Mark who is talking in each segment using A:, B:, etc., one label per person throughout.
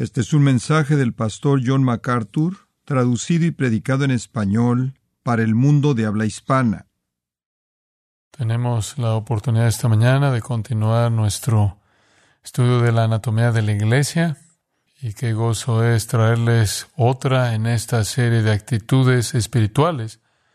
A: Este es un mensaje del pastor John MacArthur, traducido y predicado en español para el mundo de habla hispana.
B: Tenemos la oportunidad esta mañana de continuar nuestro estudio de la anatomía de la iglesia, y qué gozo es traerles otra en esta serie de actitudes espirituales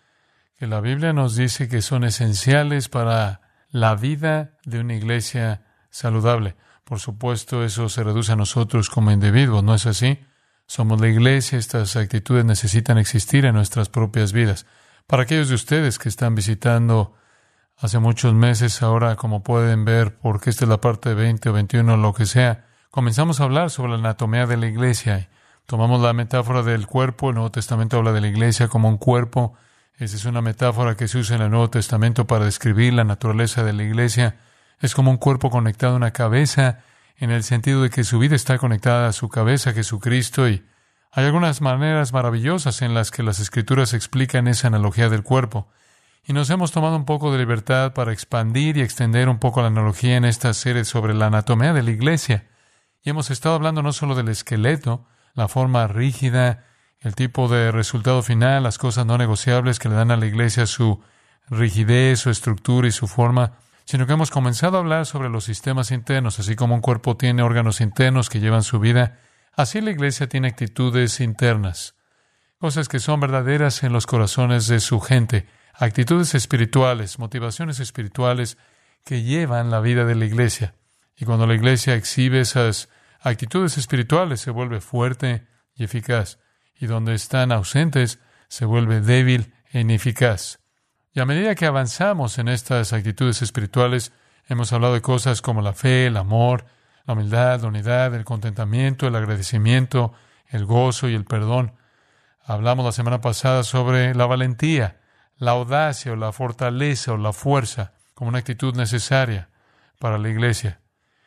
B: que la Biblia nos dice que son esenciales para la vida de una iglesia saludable. Por supuesto, eso se reduce a nosotros como individuos, ¿no es así? Somos la iglesia, estas actitudes necesitan existir en nuestras propias vidas. Para aquellos de ustedes que están visitando hace muchos meses, ahora como pueden ver, porque esta es la parte 20 o 21, lo que sea, comenzamos a hablar sobre la anatomía de la iglesia. Tomamos la metáfora del cuerpo. El Nuevo Testamento habla de la iglesia como un cuerpo. Esa es una metáfora que se usa en el Nuevo Testamento para describir la naturaleza de la iglesia. Es como un cuerpo conectado a una cabeza, en el sentido de que su vida está conectada a su cabeza, Jesucristo, y hay algunas maneras maravillosas en las que las Escrituras explican esa analogía del cuerpo. Y nos hemos tomado un poco de libertad para expandir y extender un poco la analogía en esta serie sobre la anatomía de la iglesia. Y hemos estado hablando no solo del esqueleto, la forma rígida, el tipo de resultado final, las cosas no negociables que le dan a la iglesia su rigidez, su estructura y su forma, sino que hemos comenzado a hablar sobre los sistemas internos. Así como un cuerpo tiene órganos internos que llevan su vida, así la iglesia tiene actitudes internas, cosas que son verdaderas en los corazones de su gente, actitudes espirituales, motivaciones espirituales que llevan la vida de la iglesia. Y cuando la iglesia exhibe esas actitudes espirituales, se vuelve fuerte y eficaz. Y donde están ausentes, se vuelve débil e ineficaz. Y a medida que avanzamos en estas actitudes espirituales, hemos hablado de cosas como la fe, el amor, la humildad, la unidad, el contentamiento, el agradecimiento, el gozo y el perdón. Hablamos la semana pasada sobre la valentía, la audacia o la fortaleza o la fuerza como una actitud necesaria para la iglesia.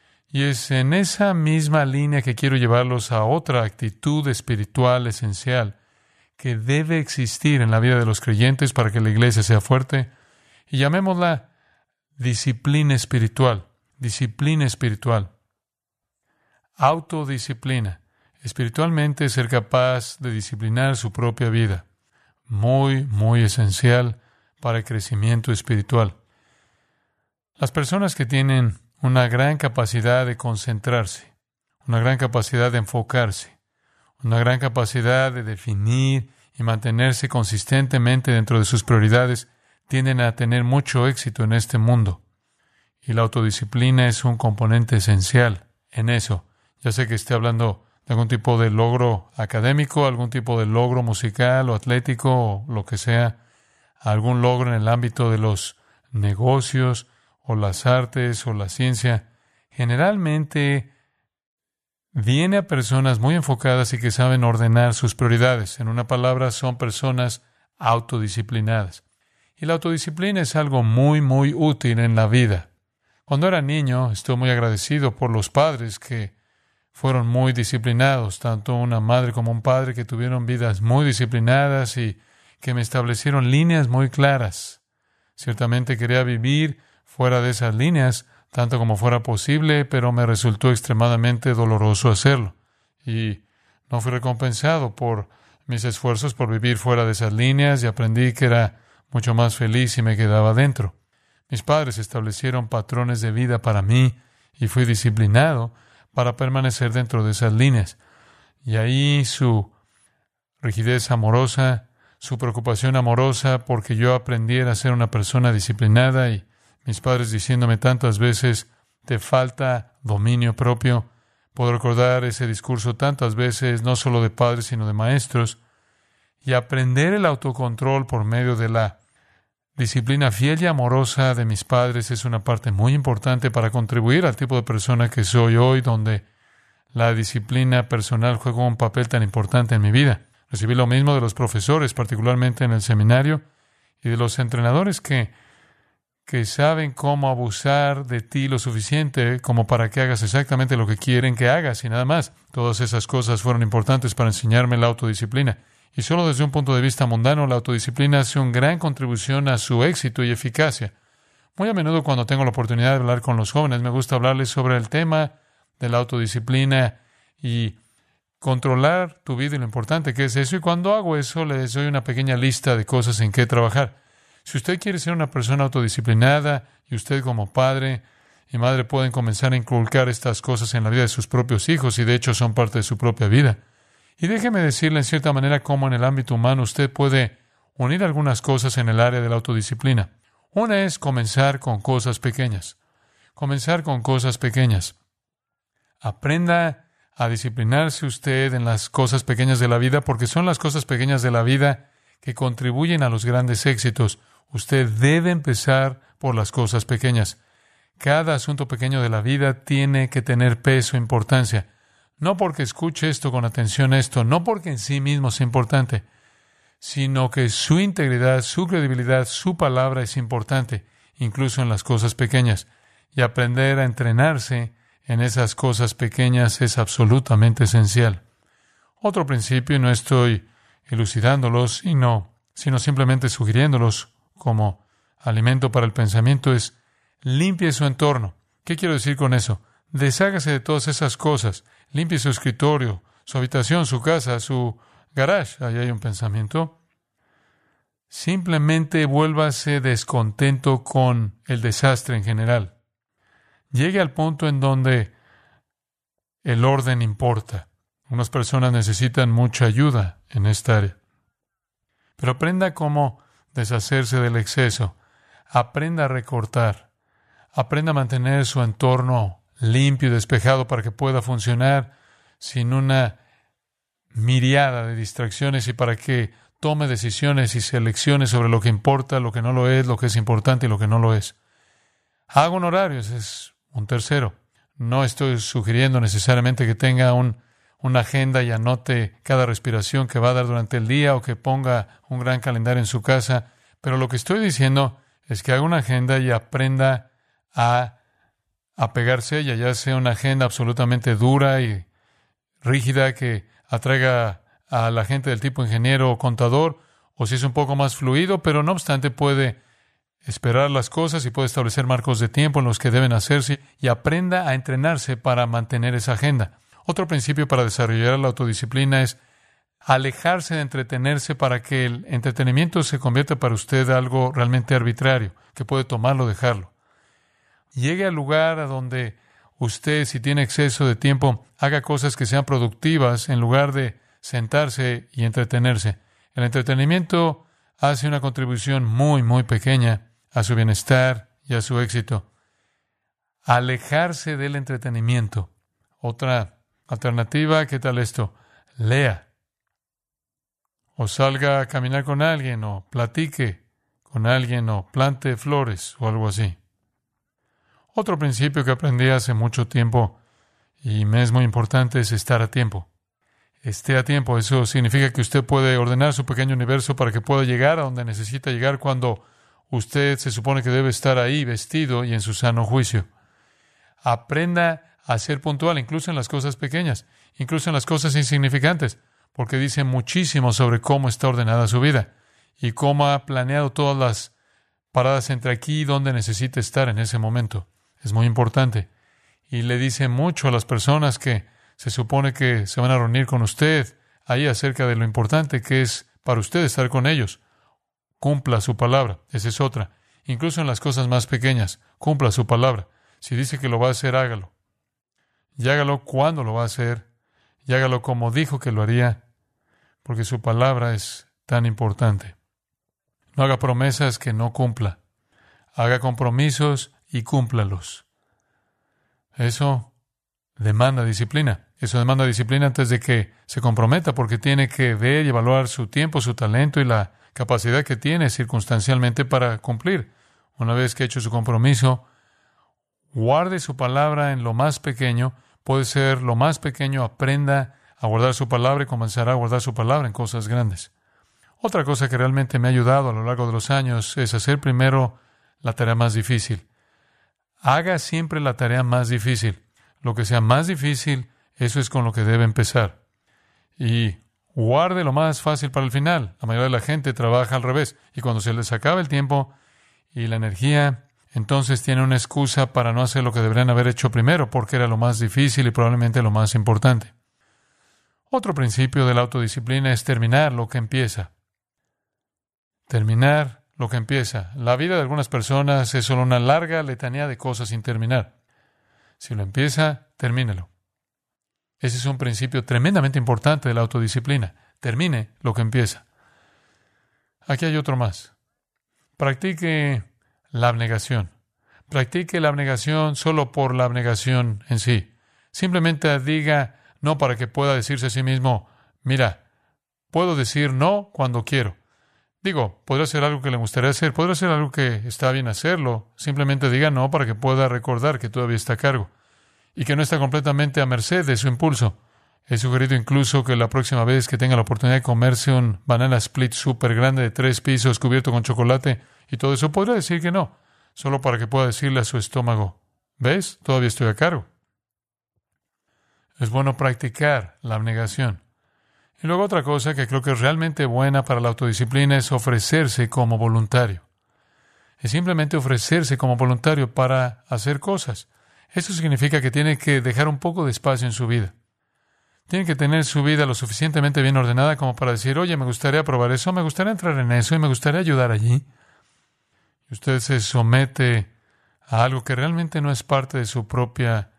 B: Y es en esa misma línea que quiero llevarlos a otra actitud espiritual esencial que debe existir en la vida de los creyentes para que la iglesia sea fuerte, y llamémosla disciplina espiritual. Disciplina espiritual. Autodisciplina. Espiritualmente ser capaz de disciplinar su propia vida. Muy, muy esencial para el crecimiento espiritual. Las personas que tienen una gran capacidad de concentrarse, una gran capacidad de enfocarse, una gran capacidad de definir y mantenerse consistentemente dentro de sus prioridades, tienden a tener mucho éxito en este mundo. Y la autodisciplina es un componente esencial en eso. Ya sé que esté hablando de algún tipo de logro académico, algún tipo de logro musical o atlético o lo que sea, algún logro en el ámbito de los negocios o las artes o la ciencia. Generalmente viene a personas muy enfocadas y que saben ordenar sus prioridades. En una palabra, son personas autodisciplinadas. Y la autodisciplina es algo muy, muy útil en la vida. Cuando era niño, estoy muy agradecido por los padres que fueron muy disciplinados, tanto una madre como un padre que tuvieron vidas muy disciplinadas y que me establecieron líneas muy claras. Ciertamente quería vivir fuera de esas líneas, tanto como fuera posible, pero me resultó extremadamente doloroso hacerlo. Y no fui recompensado por mis esfuerzos por vivir fuera de esas líneas y aprendí que era mucho más feliz si me quedaba dentro. Mis padres establecieron patrones de vida para mí y fui disciplinado para permanecer dentro de esas líneas. Y ahí su rigidez amorosa, su preocupación amorosa porque yo aprendiera a ser una persona disciplinada, y mis padres diciéndome tantas veces, te falta dominio propio. Puedo recordar ese discurso tantas veces, no solo de padres, sino de maestros. Y aprender el autocontrol por medio de la disciplina fiel y amorosa de mis padres es una parte muy importante para contribuir al tipo de persona que soy hoy, donde la disciplina personal juega un papel tan importante en mi vida. Recibí lo mismo de los profesores, particularmente en el seminario, y de los entrenadores que saben cómo abusar de ti lo suficiente como para que hagas exactamente lo que quieren que hagas y nada más. Todas esas cosas fueron importantes para enseñarme la autodisciplina. Y solo desde un punto de vista mundano, la autodisciplina hace una gran contribución a su éxito y eficacia. Muy a menudo cuando tengo la oportunidad de hablar con los jóvenes, me gusta hablarles sobre el tema de la autodisciplina y controlar tu vida y lo importante que es eso. Y cuando hago eso, les doy una pequeña lista de cosas en que trabajar. Si usted quiere ser una persona autodisciplinada y usted como padre y madre pueden comenzar a inculcar estas cosas en la vida de sus propios hijos y de hecho son parte de su propia vida. Y déjeme decirle en cierta manera cómo en el ámbito humano usted puede unir algunas cosas en el área de la autodisciplina. Una es comenzar con cosas pequeñas. Comenzar con cosas pequeñas. Aprenda a disciplinarse usted en las cosas pequeñas de la vida porque son las cosas pequeñas de la vida que contribuyen a los grandes éxitos. Usted debe empezar por las cosas pequeñas. Cada asunto pequeño de la vida tiene que tener peso e importancia. No porque escuche esto con atención no porque en sí mismo sea importante, sino que su integridad, su credibilidad, su palabra es importante, incluso en las cosas pequeñas. Y aprender a entrenarse en esas cosas pequeñas es absolutamente esencial. Otro principio, y no estoy elucidándolos, sino simplemente sugiriéndolos como alimento para el pensamiento, es limpie su entorno. ¿Qué quiero decir con eso? Deshágase de todas esas cosas. Limpie su escritorio, su habitación, su casa, su garage. Ahí hay un pensamiento. Simplemente vuélvase descontento con el desastre en general. Llegue al punto en donde el orden importa. Unas personas necesitan mucha ayuda en esta área. Pero aprenda cómo deshacerse del exceso. Aprenda a recortar. Aprenda a mantener su entorno limpio y despejado para que pueda funcionar sin una miriada de distracciones y para que tome decisiones y selecciones sobre lo que importa, lo que no lo es, lo que es importante y lo que no lo es. Haga un horario, ese es un tercero. No estoy sugiriendo necesariamente que tenga una agenda y anote cada respiración que va a dar durante el día o que ponga un gran calendario en su casa, pero lo que estoy diciendo es que haga una agenda y aprenda a apegarse a ella, ya sea una agenda absolutamente dura y rígida que atraiga a la gente del tipo ingeniero o contador, o si es un poco más fluido, pero no obstante puede esperar las cosas y puede establecer marcos de tiempo en los que deben hacerse y aprenda a entrenarse para mantener esa agenda. Otro principio para desarrollar la autodisciplina es alejarse de entretenerse para que el entretenimiento se convierta para usted algo realmente arbitrario, que puede tomarlo o dejarlo. Llegue al lugar a donde usted, si tiene exceso de tiempo, haga cosas que sean productivas en lugar de sentarse y entretenerse. El entretenimiento hace una contribución muy, muy pequeña a su bienestar y a su éxito. Alejarse del entretenimiento. Otra alternativa, ¿qué tal esto? Lea. O salga a caminar con alguien, o platique con alguien, o plante flores, o algo así. Otro principio que aprendí hace mucho tiempo y me es muy importante es estar a tiempo. Esté a tiempo. Eso significa que usted puede ordenar su pequeño universo para que pueda llegar a donde necesita llegar cuando usted se supone que debe estar ahí vestido y en su sano juicio. Aprenda a ser puntual, incluso en las cosas pequeñas, incluso en las cosas insignificantes, porque dice muchísimo sobre cómo está ordenada su vida y cómo ha planeado todas las paradas entre aquí y donde necesita estar en ese momento. Es muy importante. Y le dice mucho a las personas que se supone que se van a reunir con usted ahí acerca de lo importante que es para usted estar con ellos. Cumpla su palabra. Esa es otra. Incluso en las cosas más pequeñas, cumpla su palabra. Si dice que lo va a hacer, hágalo. Y hágalo cuando lo va a hacer. Y hágalo como dijo que lo haría, porque su palabra es tan importante. No haga promesas que no cumpla. Haga compromisos y cúmplalos. Eso demanda disciplina. Eso demanda disciplina antes de que se comprometa, porque tiene que ver y evaluar su tiempo, su talento y la capacidad que tiene circunstancialmente para cumplir. Una vez que ha hecho su compromiso, guarde su palabra en lo más pequeño. Puede ser lo más pequeño. Aprenda a guardar su palabra y comenzará a guardar su palabra en cosas grandes. Otra cosa que realmente me ha ayudado a lo largo de los años es hacer primero la tarea más difícil. Haga siempre la tarea más difícil. Lo que sea más difícil, eso es con lo que debe empezar. Y guarde lo más fácil para el final. La mayoría de la gente trabaja al revés. Y cuando se les acaba el tiempo y la energía, entonces tiene una excusa para no hacer lo que deberían haber hecho primero, porque era lo más difícil y probablemente lo más importante. Otro principio de la autodisciplina es terminar lo que empieza. Terminar lo que empieza. La vida de algunas personas es solo una larga letanía de cosas sin terminar. Si lo empieza, termínelo. Ese es un principio tremendamente importante de la autodisciplina. Termine lo que empieza. Aquí hay otro más. Practique la abnegación. Practique la abnegación solo por la abnegación en sí. Simplemente diga no para que pueda decirse a sí mismo, mira, puedo decir no cuando quiero. Digo, podrá ser algo que le gustaría hacer, podrá ser algo que está bien hacerlo. Simplemente diga no para que pueda recordar que todavía está a cargo y que no está completamente a merced de su impulso. He sugerido incluso que la próxima vez que tenga la oportunidad de comerse un banana split súper grande de 3 pisos cubierto con chocolate y todo eso, podrá decir que no, solo para que pueda decirle a su estómago, ¿ves? Todavía estoy a cargo. Es bueno practicar la abnegación. Y luego otra cosa que creo que es realmente buena para la autodisciplina es ofrecerse como voluntario. Es simplemente ofrecerse como voluntario para hacer cosas. Eso significa que tiene que dejar un poco de espacio en su vida. Tiene que tener su vida lo suficientemente bien ordenada como para decir, oye, me gustaría probar eso, me gustaría entrar en eso y me gustaría ayudar allí. Y usted se somete a algo que realmente no es parte de su propia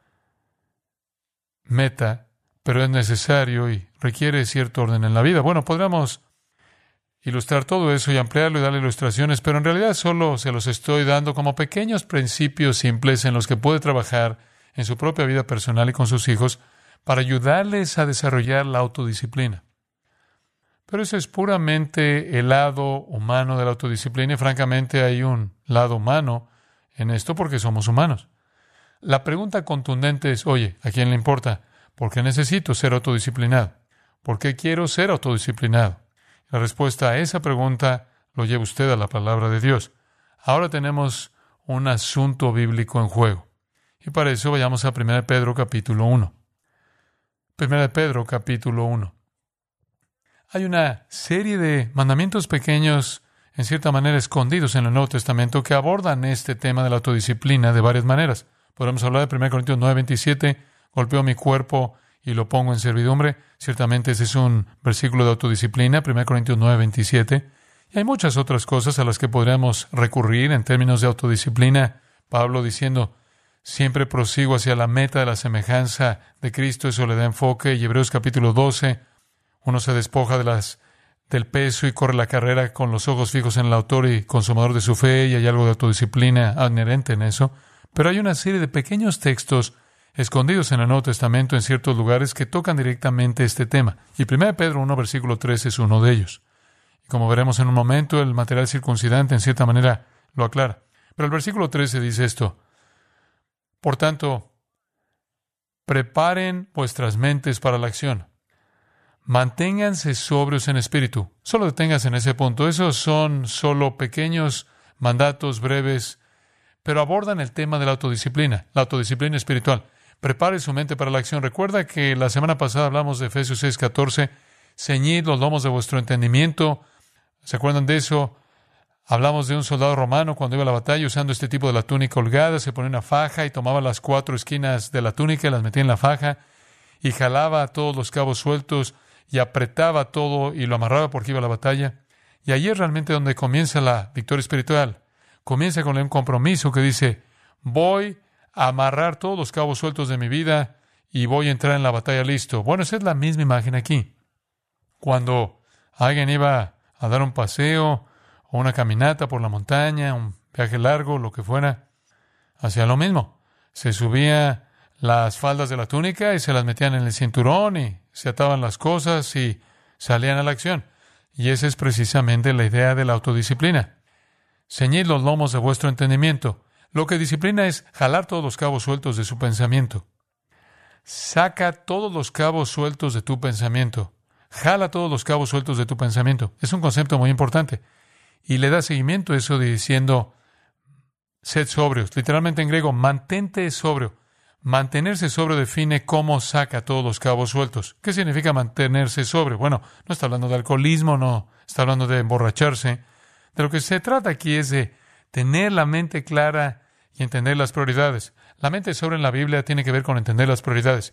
B: meta, pero es necesario y requiere cierto orden en la vida. Bueno, podríamos ilustrar todo eso y ampliarlo y darle ilustraciones, pero en realidad solo se los estoy dando como pequeños principios simples en los que puede trabajar en su propia vida personal y con sus hijos para ayudarles a desarrollar la autodisciplina. Pero eso es puramente el lado humano de la autodisciplina y francamente hay un lado humano en esto porque somos humanos. La pregunta contundente es, oye, ¿a quién le importa? ¿Por qué necesito ser autodisciplinado? ¿Por qué quiero ser autodisciplinado? La respuesta a esa pregunta lo lleva usted a la palabra de Dios. Ahora tenemos un asunto bíblico en juego. Y para eso vayamos a 1 Pedro capítulo 1. 1 Pedro capítulo 1. Hay una serie de mandamientos pequeños, en cierta manera escondidos en el Nuevo Testamento, que abordan este tema de la autodisciplina de varias maneras. Podemos hablar de 1 Corintios 9:27, golpeo mi cuerpo y lo pongo en servidumbre. Ciertamente ese es un versículo de autodisciplina, 1 Corintios 9:27. Y hay muchas otras cosas a las que podríamos recurrir en términos de autodisciplina. Pablo diciendo, siempre prosigo hacia la meta de la semejanza de Cristo, eso le da enfoque. Y Hebreos capítulo 12, uno se despoja del peso y corre la carrera con los ojos fijos en el autor y consumador de su fe, y hay algo de autodisciplina inherente en eso. Pero hay una serie de pequeños textos escondidos en el Nuevo Testamento en ciertos lugares que tocan directamente este tema. Y 1 Pedro 1, versículo 3 es uno de ellos. Y como veremos en un momento, el material circuncidante en cierta manera lo aclara. Pero el versículo 13 dice esto, por tanto, preparen vuestras mentes para la acción. Manténganse sobrios en espíritu. Solo deténganse en ese punto. Esos son solo pequeños mandatos breves, pero abordan el tema de la autodisciplina espiritual. Prepare su mente para la acción. Recuerda que la semana pasada hablamos de Efesios 6:14. Ceñid los lomos de vuestro entendimiento. ¿Se acuerdan de eso? Hablamos de un soldado romano cuando iba a la batalla usando este tipo de la túnica holgada. Se ponía una faja y tomaba las 4 esquinas de la túnica y las metía en la faja y jalaba a todos los cabos sueltos y apretaba todo y lo amarraba porque iba a la batalla. Y ahí es realmente donde comienza la victoria espiritual. Comienza con un compromiso que dice, voy a amarrar todos los cabos sueltos de mi vida y voy a entrar en la batalla listo. Bueno, esa es la misma imagen aquí. Cuando alguien iba a dar un paseo o una caminata por la montaña, un viaje largo, lo que fuera, hacía lo mismo. Se subía las faldas de la túnica y se las metían en el cinturón y se ataban las cosas y salían a la acción. Y esa es precisamente la idea de la autodisciplina. Ceñid los lomos de vuestro entendimiento. Lo que disciplina es jalar todos los cabos sueltos de su pensamiento. Saca todos los cabos sueltos de tu pensamiento. Jala todos los cabos sueltos de tu pensamiento. Es un concepto muy importante. Y le da seguimiento a eso diciendo, sed sobrios. Literalmente en griego, mantente sobrio. Mantenerse sobrio define cómo saca todos los cabos sueltos. ¿Qué significa mantenerse sobrio? Bueno, no está hablando de alcoholismo, no está hablando de emborracharse. De lo que se trata aquí es de tener la mente clara y entender las prioridades. La mente sobria en la Biblia tiene que ver con entender las prioridades.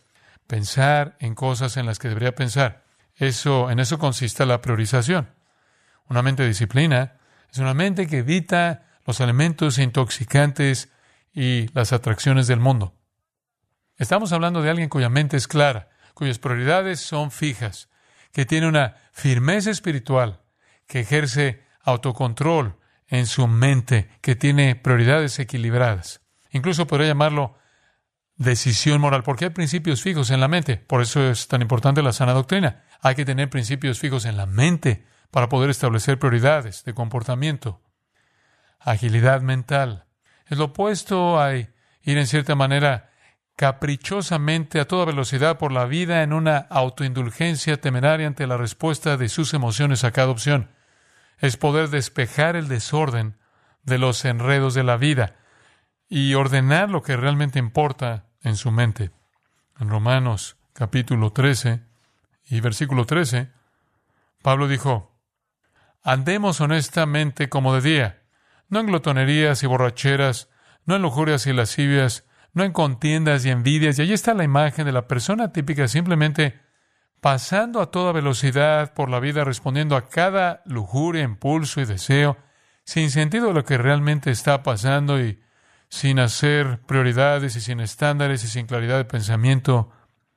B: pensar en cosas en las que debería pensar. En eso consiste la priorización. Una mente de disciplina es una mente que evita los elementos intoxicantes y las atracciones del mundo. Estamos hablando de alguien cuya mente es clara, cuyas prioridades son fijas, que tiene una firmeza espiritual, que ejerce autocontrol en su mente, que tiene prioridades equilibradas. Incluso podría llamarlo decisión moral, porque hay principios fijos en la mente. Por eso es tan importante la sana doctrina. Hay que tener principios fijos en la mente para poder establecer prioridades de comportamiento. Agilidad mental. Es lo opuesto a ir en cierta manera caprichosamente a toda velocidad por la vida en una autoindulgencia temeraria ante la respuesta de sus emociones a cada opción. Es poder despejar el desorden de los enredos de la vida y ordenar lo que realmente importa en su mente. En Romanos capítulo 13 y versículo 13, Pablo dijo: andemos honestamente como de día, no en glotonerías y borracheras, no en lujurias y lascivias, no en contiendas y envidias. Y ahí está la imagen de la persona típica, simplemente pasando a toda velocidad por la vida, respondiendo a cada lujuria, impulso y deseo, sin sentido de lo que realmente está pasando y sin hacer prioridades y sin estándares y sin claridad de pensamiento.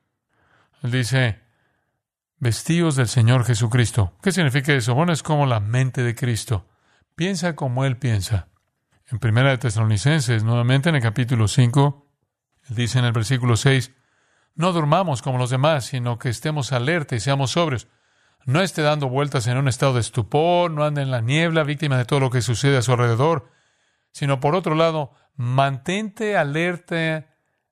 B: Él dice: vestíos del Señor Jesucristo. ¿Qué significa eso? Bueno, es como la mente de Cristo. Piensa como Él piensa. En 1 Tesalonicenses, nuevamente en el capítulo 5, Él dice en el versículo 6, no durmamos como los demás, sino que estemos alerta y seamos sobrios. No esté dando vueltas en un estado de estupor, no ande en la niebla, víctima de todo lo que sucede a su alrededor, sino por otro lado, mantente alerta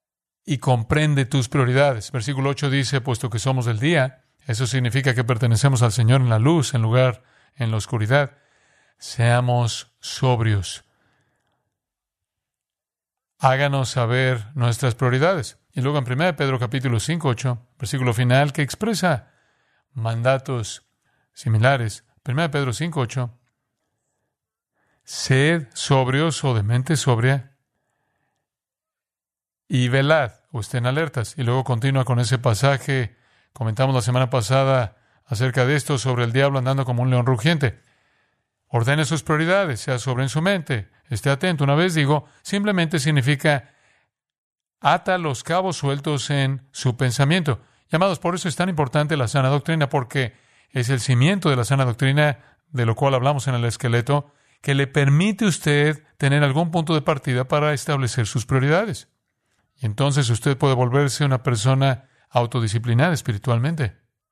B: y comprende tus prioridades. Versículo 8 dice, puesto que somos del día, eso significa que pertenecemos al Señor en la luz, en lugar en la oscuridad. Seamos sobrios. Háganos saber nuestras prioridades. Y luego en 1 Pedro capítulo 5, 8, versículo final, que expresa mandatos similares. 1 Pedro 5, 8. Sed sobrios o de mente sobria y velad o estén alertas. Y luego continúa con ese pasaje. Comentamos la semana pasada acerca de esto, sobre el diablo andando como un león rugiente. Ordene sus prioridades, sea sobre en su mente. Esté atento. Una vez digo, simplemente significa ata los cabos sueltos en su pensamiento. Y amados, por eso es tan importante la sana doctrina, porque es el cimiento de la sana doctrina, de lo cual hablamos en el esqueleto, que le permite a usted tener algún punto de partida para establecer sus prioridades. Y entonces usted puede volverse una persona autodisciplinada espiritualmente.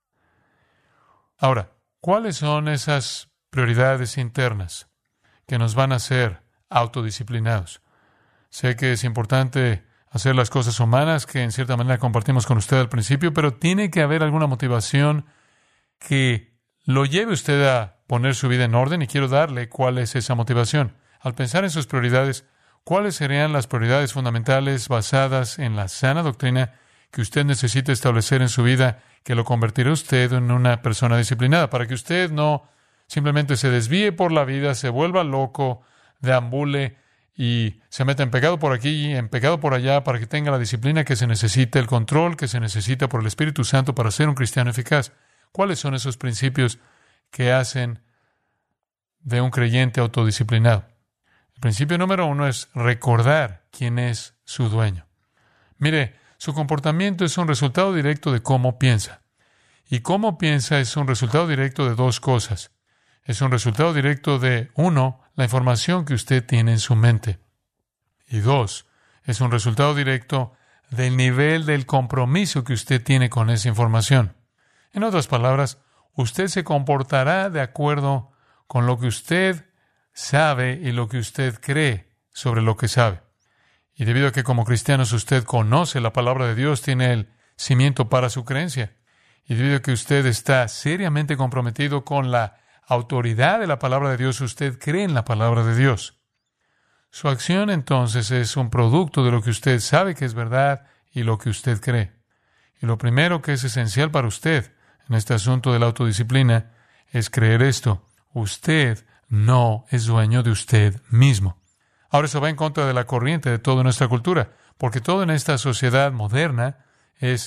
B: Ahora, ¿cuáles son esas prioridades internas que nos van a hacer autodisciplinados? Sé que es importante hacer las cosas humanas que en cierta manera compartimos con usted al principio, pero tiene que haber alguna motivación que lo lleve usted a poner su vida en orden, y quiero darle cuál es esa motivación. Al pensar en sus prioridades, ¿cuáles serían las prioridades fundamentales basadas en la sana doctrina que usted necesita establecer en su vida, que lo convertirá usted en una persona disciplinada, para que usted no simplemente se desvíe por la vida, se vuelva loco, deambule y se meta en pecado por aquí y en pecado por allá, para que tenga la disciplina que se necesita, el control que se necesita por el Espíritu Santo para ser un cristiano eficaz? ¿Cuáles son esos principios que hacen de un creyente autodisciplinado? El principio número 1 es recordar quién es su dueño. Mire, su comportamiento es un resultado directo de cómo piensa. Y cómo piensa es un resultado directo de dos cosas. Es un resultado directo de, 1, la información que usted tiene en su mente. Y 2, es un resultado directo del nivel del compromiso que usted tiene con esa información. En otras palabras, usted se comportará de acuerdo con lo que usted sabe y lo que usted cree sobre lo que sabe. Y debido a que como cristianos usted conoce la palabra de Dios, tiene el cimiento para su creencia. Y debido a que usted está seriamente comprometido con la autoridad de la palabra de Dios, usted cree en la palabra de Dios. Su acción entonces es un producto de lo que usted sabe que es verdad y lo que usted cree. Y lo primero que es esencial para usted en este asunto de la autodisciplina es creer esto: usted no es dueño de usted mismo. Ahora, eso va en contra de la corriente de toda nuestra cultura, porque todo en esta sociedad moderna es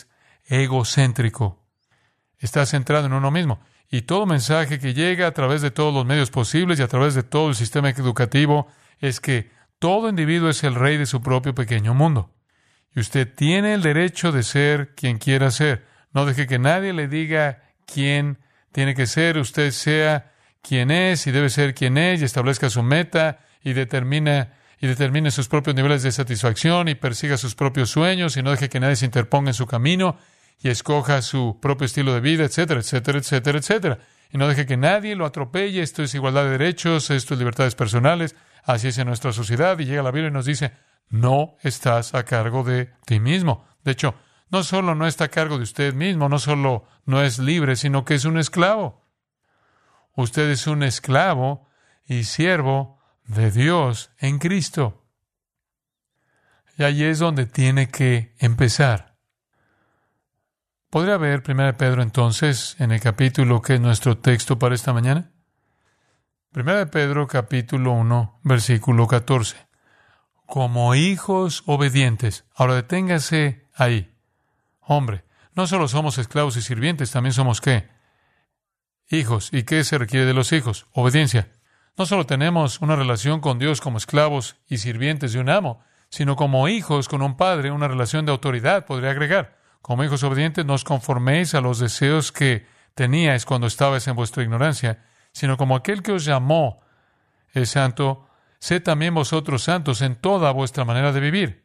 B: egocéntrico. Está centrado en uno mismo. Y todo mensaje que llega a través de todos los medios posibles y a través de todo el sistema educativo es que todo individuo es el rey de su propio pequeño mundo. Y usted tiene el derecho de ser quien quiera ser. No deje que nadie le diga quién tiene que ser. Usted sea quien es y debe ser quien es y establezca su meta y determine sus propios niveles de satisfacción y persiga sus propios sueños y no deje que nadie se interponga en su camino y escoja su propio estilo de vida, etcétera, etcétera, etcétera, etcétera. Y no deje que nadie lo atropelle. Esto es igualdad de derechos, esto es libertades personales. Así es en nuestra sociedad. Y llega la Biblia y nos dice, no estás a cargo de ti mismo. De hecho, no solo no está a cargo de usted mismo, no solo no es libre, sino que es un esclavo. Usted es un esclavo y siervo de Dios en Cristo. Y ahí es donde tiene que empezar. ¿Podría ver 1 Pedro entonces en el capítulo que es nuestro texto para esta mañana? 1 Pedro capítulo 1, versículo 14. Como hijos obedientes. Ahora deténgase ahí. Hombre, no solo somos esclavos y sirvientes, también somos ¿qué? Hijos. ¿Y qué se requiere de los hijos? Obediencia. No solo tenemos una relación con Dios como esclavos y sirvientes de un amo, sino como hijos con un padre, una relación de autoridad, podría agregar. Como hijos obedientes, no os conforméis a los deseos que teníais cuando estabais en vuestra ignorancia, sino como aquel que os llamó es santo, sed también vosotros santos en toda vuestra manera de vivir.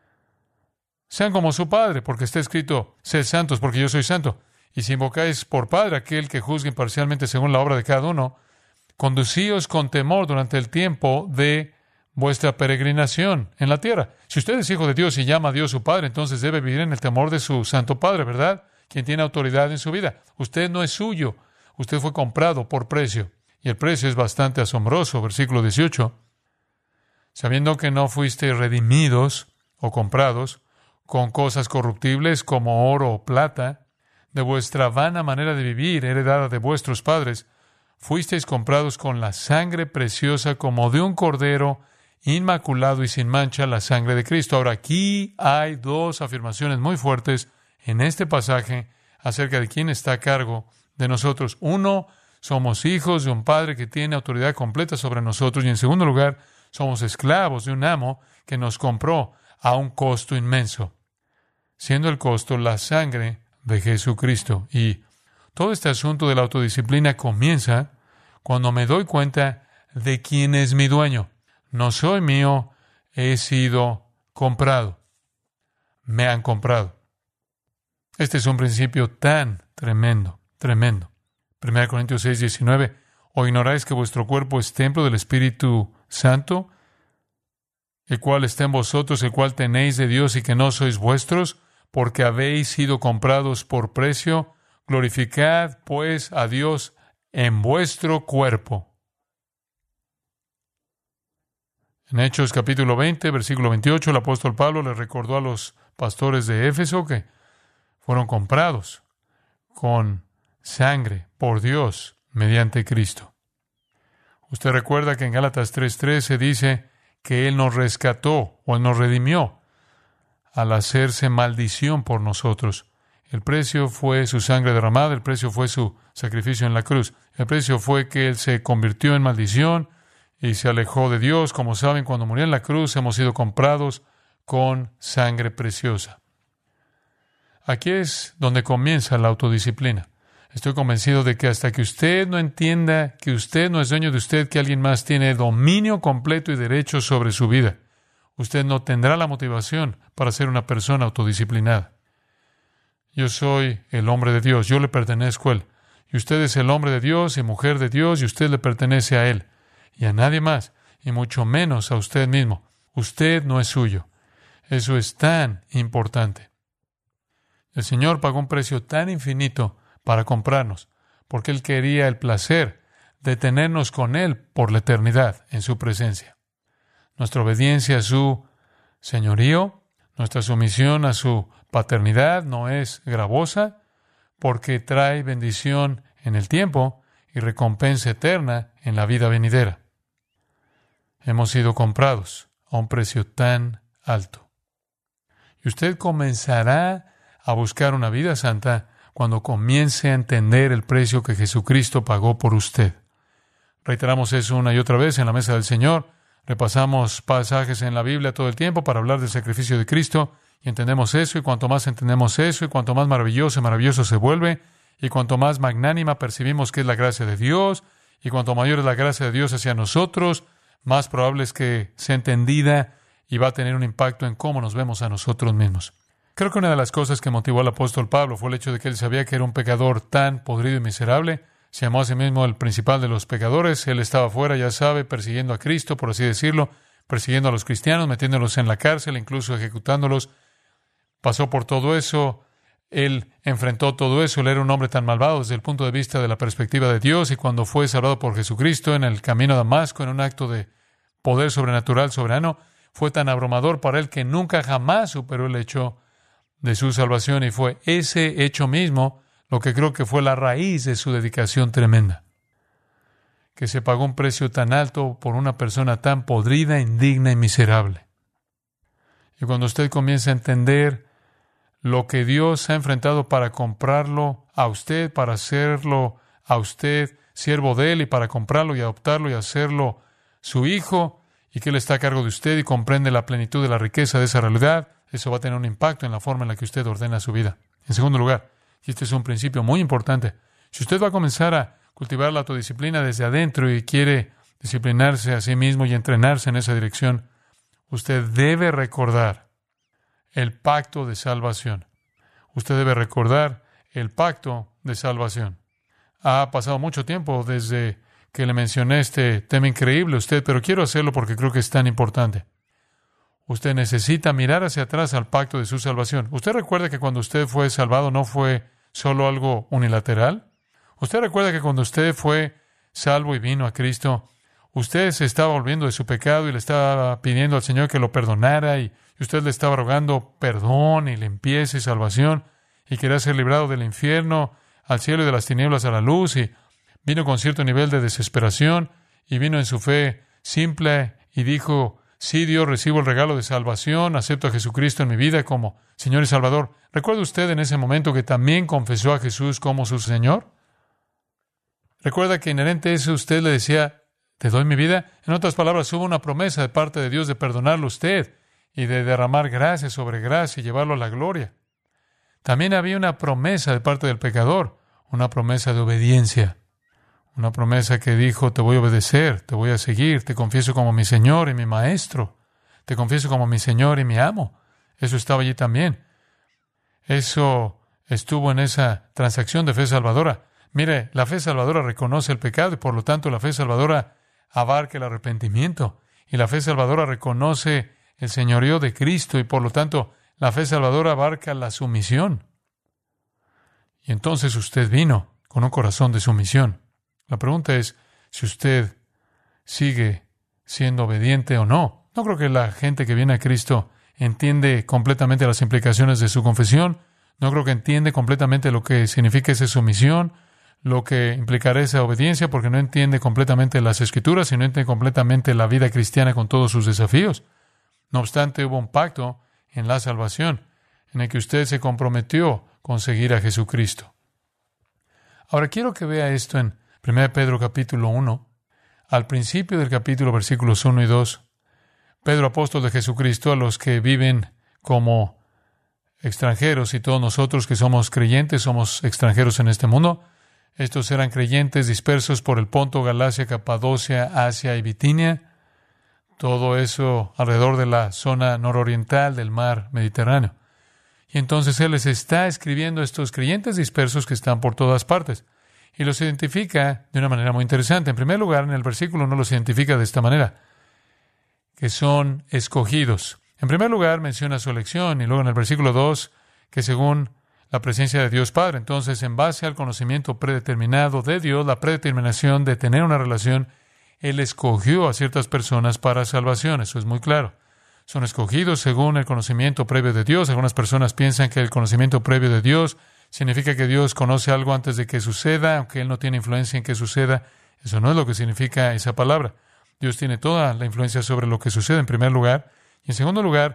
B: Sean como su Padre, porque está escrito, sed santos, porque yo soy santo. Y si invocáis por Padre aquel que juzgue imparcialmente según la obra de cada uno, conducíos con temor durante el tiempo de vuestra peregrinación en la tierra. Si usted es hijo de Dios y llama a Dios su Padre, entonces debe vivir en el temor de su Santo Padre, ¿verdad? Quien tiene autoridad en su vida. Usted no es suyo. Usted fue comprado por precio. Y el precio es bastante asombroso. Versículo 18. Sabiendo que no fuisteis redimidos o comprados con cosas corruptibles como oro o plata, de vuestra vana manera de vivir, heredada de vuestros padres, fuisteis comprados con la sangre preciosa como de un cordero inmaculado y sin mancha, la sangre de Cristo. Ahora, aquí hay dos afirmaciones muy fuertes en este pasaje acerca de quién está a cargo de nosotros. Uno, somos hijos de un Padre que tiene autoridad completa sobre nosotros. Y en segundo lugar, somos esclavos de un amo que nos compró a un costo inmenso, siendo el costo la sangre de Jesucristo. Y todo este asunto de la autodisciplina comienza cuando me doy cuenta de quién es mi dueño. No soy mío, he sido comprado. Me han comprado. Este es un principio tan tremendo, tremendo. 1 Corintios 6, 19. ¿O ignoráis que vuestro cuerpo es templo del Espíritu Santo, el cual está en vosotros, el cual tenéis de Dios y que no sois vuestros, porque habéis sido comprados por precio? Glorificad, pues, a Dios en vuestro cuerpo. En Hechos capítulo 20, versículo 28, el apóstol Pablo le recordó a los pastores de Éfeso que fueron comprados con sangre por Dios mediante Cristo. Usted recuerda que en Gálatas 3:13 dice que Él nos rescató o Él nos redimió al hacerse maldición por nosotros. El precio fue su sangre derramada, el precio fue su sacrificio en la cruz. El precio fue que Él se convirtió en maldición y se alejó de Dios. Como saben, cuando murió en la cruz hemos sido comprados con sangre preciosa. Aquí es donde comienza la autodisciplina. Estoy convencido de que hasta que usted no entienda que usted no es dueño de usted, que alguien más tiene dominio completo y derecho sobre su vida, usted no tendrá la motivación para ser una persona autodisciplinada. Yo soy el hombre de Dios, yo le pertenezco a Él. Y usted es el hombre de Dios y mujer de Dios y usted le pertenece a Él. Y a nadie más, y mucho menos a usted mismo. Usted no es suyo. Eso es tan importante. El Señor pagó un precio tan infinito para comprarnos, porque Él quería el placer de tenernos con Él por la eternidad en su presencia. Nuestra obediencia a su señorío, nuestra sumisión a su paternidad no es gravosa, porque trae bendición en el tiempo y recompensa eterna en la vida venidera. Hemos sido comprados a un precio tan alto. Y usted comenzará a buscar una vida santa cuando comience a entender el precio que Jesucristo pagó por usted. Reiteramos eso una y otra vez en la mesa del Señor. Repasamos pasajes en la Biblia todo el tiempo para hablar del sacrificio de Cristo y entendemos eso, y cuanto más entendemos eso, y cuanto más maravilloso y maravilloso se vuelve, y cuanto más magnánima percibimos que es la gracia de Dios, y cuanto mayor es la gracia de Dios hacia nosotros, más probable es que sea entendida y va a tener un impacto en cómo nos vemos a nosotros mismos. Creo que una de las cosas que motivó al apóstol Pablo fue el hecho de que él sabía que era un pecador tan podrido y miserable. Se llamó a sí mismo el principal de los pecadores. Él estaba afuera, ya sabe, persiguiendo a Cristo, por así decirlo, persiguiendo a los cristianos, metiéndolos en la cárcel, incluso ejecutándolos. Pasó por todo eso. Él enfrentó todo eso. Él era un hombre tan malvado desde el punto de vista de la perspectiva de Dios, y cuando fue salvado por Jesucristo en el camino a Damasco, en un acto de poder sobrenatural, soberano, fue tan abrumador para él que nunca jamás superó el hecho de su salvación, y fue ese hecho mismo lo que creo que fue la raíz de su dedicación tremenda. Que se pagó un precio tan alto por una persona tan podrida, indigna y miserable. Y cuando usted comienza a entender lo que Dios ha enfrentado para comprarlo a usted, para hacerlo a usted siervo de Él, y para comprarlo y adoptarlo y hacerlo su hijo, y que Él está a cargo de usted y comprende la plenitud de la riqueza de esa realidad, eso va a tener un impacto en la forma en la que usted ordena su vida. En segundo lugar, y este es un principio muy importante, si usted va a comenzar a cultivar la autodisciplina desde adentro y quiere disciplinarse a sí mismo y entrenarse en esa dirección, usted debe recordar el pacto de salvación. Usted debe recordar el pacto de salvación. Ha pasado mucho tiempo desde que le mencioné este tema increíble a usted, pero quiero hacerlo porque creo que es tan importante. Usted necesita mirar hacia atrás al pacto de su salvación. ¿Usted recuerda que cuando usted fue salvado no fue solo algo unilateral? ¿Usted recuerda que cuando usted fue salvo y vino a Cristo, usted se estaba volviendo de su pecado y le estaba pidiendo al Señor que lo perdonara, y usted le estaba rogando perdón y limpieza y salvación, y quería ser librado del infierno al cielo y de las tinieblas a la luz, y vino con cierto nivel de desesperación, y vino en su fe simple y dijo: sí, Dios, recibo el regalo de salvación, acepto a Jesucristo en mi vida como Señor y Salvador. ¿Recuerda usted en ese momento que también confesó a Jesús como su Señor? ¿Recuerda que inherente a eso usted le decía: te doy mi vida? En otras palabras, hubo una promesa de parte de Dios de perdonarlo a usted y de derramar gracia sobre gracia y llevarlo a la gloria. También había una promesa de parte del pecador, una promesa de obediencia. Una promesa que dijo: te voy a obedecer, te voy a seguir, te confieso como mi Señor y mi Maestro, te confieso como mi Señor y mi amo. Eso estaba allí también. Eso estuvo en esa transacción de fe salvadora. Mire, la fe salvadora reconoce el pecado y por lo tanto la fe salvadora abarca el arrepentimiento. Y la fe salvadora reconoce el señorío de Cristo y por lo tanto la fe salvadora abarca la sumisión. Y entonces usted vino con un corazón de sumisión. La pregunta es si usted sigue siendo obediente o no. No creo que la gente que viene a Cristo entiende completamente las implicaciones de su confesión. No creo que entiende completamente lo que significa esa sumisión, lo que implicará esa obediencia, porque no entiende completamente las Escrituras y no entiende completamente la vida cristiana con todos sus desafíos. No obstante, hubo un pacto en la salvación en el que usted se comprometió con seguir a Jesucristo. Ahora quiero que vea esto en 1 Pedro capítulo 1, al principio del capítulo, versículos 1 y 2. Pedro, apóstol de Jesucristo, a los que viven como extranjeros, y todos nosotros que somos creyentes somos extranjeros en este mundo. Estos eran creyentes dispersos por el Ponto, Galacia, Capadocia, Asia y Bitinia. Todo eso alrededor de la zona nororiental del mar Mediterráneo. Y entonces él les está escribiendo a estos creyentes dispersos que están por todas partes. Y los identifica de una manera muy interesante. En primer lugar, en el versículo 1 los identifica de esta manera, que son escogidos. En primer lugar, menciona su elección, y luego en el versículo 2, que según la presencia de Dios Padre. Entonces, en base al conocimiento predeterminado de Dios, la predeterminación de tener una relación, Él escogió a ciertas personas para salvación. Eso es muy claro. Son escogidos según el conocimiento previo de Dios. Algunas personas piensan que el conocimiento previo de Dios significa que Dios conoce algo antes de que suceda, aunque Él no tiene influencia en que suceda. Eso no es lo que significa esa palabra. Dios tiene toda la influencia sobre lo que sucede, en primer lugar. Y en segundo lugar,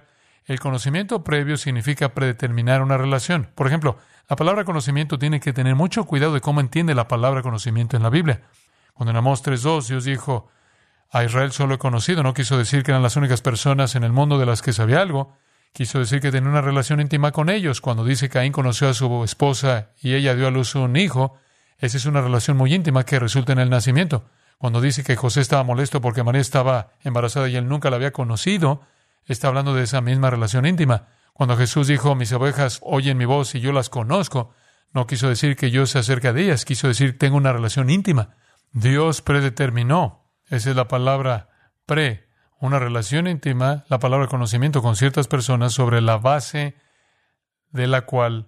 B: El conocimiento previo significa predeterminar una relación. Por ejemplo, la palabra conocimiento tiene que tener mucho cuidado de cómo entiende la palabra conocimiento en la Biblia. Cuando en Amós 3:2 Dios dijo, a Israel solo he conocido, no quiso decir que eran las únicas personas en el mundo de las que sabía algo. Quiso decir que tenía una relación íntima con ellos. Cuando dice que Caín conoció a su esposa y ella dio a luz un hijo, esa es una relación muy íntima que resulta en el nacimiento. Cuando dice que José estaba molesto porque María estaba embarazada y él nunca la había conocido, está hablando de esa misma relación íntima. Cuando Jesús dijo, mis ovejas oyen mi voz y yo las conozco, no quiso decir que yo sé acerca de ellas, quiso decir tengo una relación íntima. Dios predeterminó, esa es la palabra una relación íntima, la palabra conocimiento con ciertas personas sobre la base del cual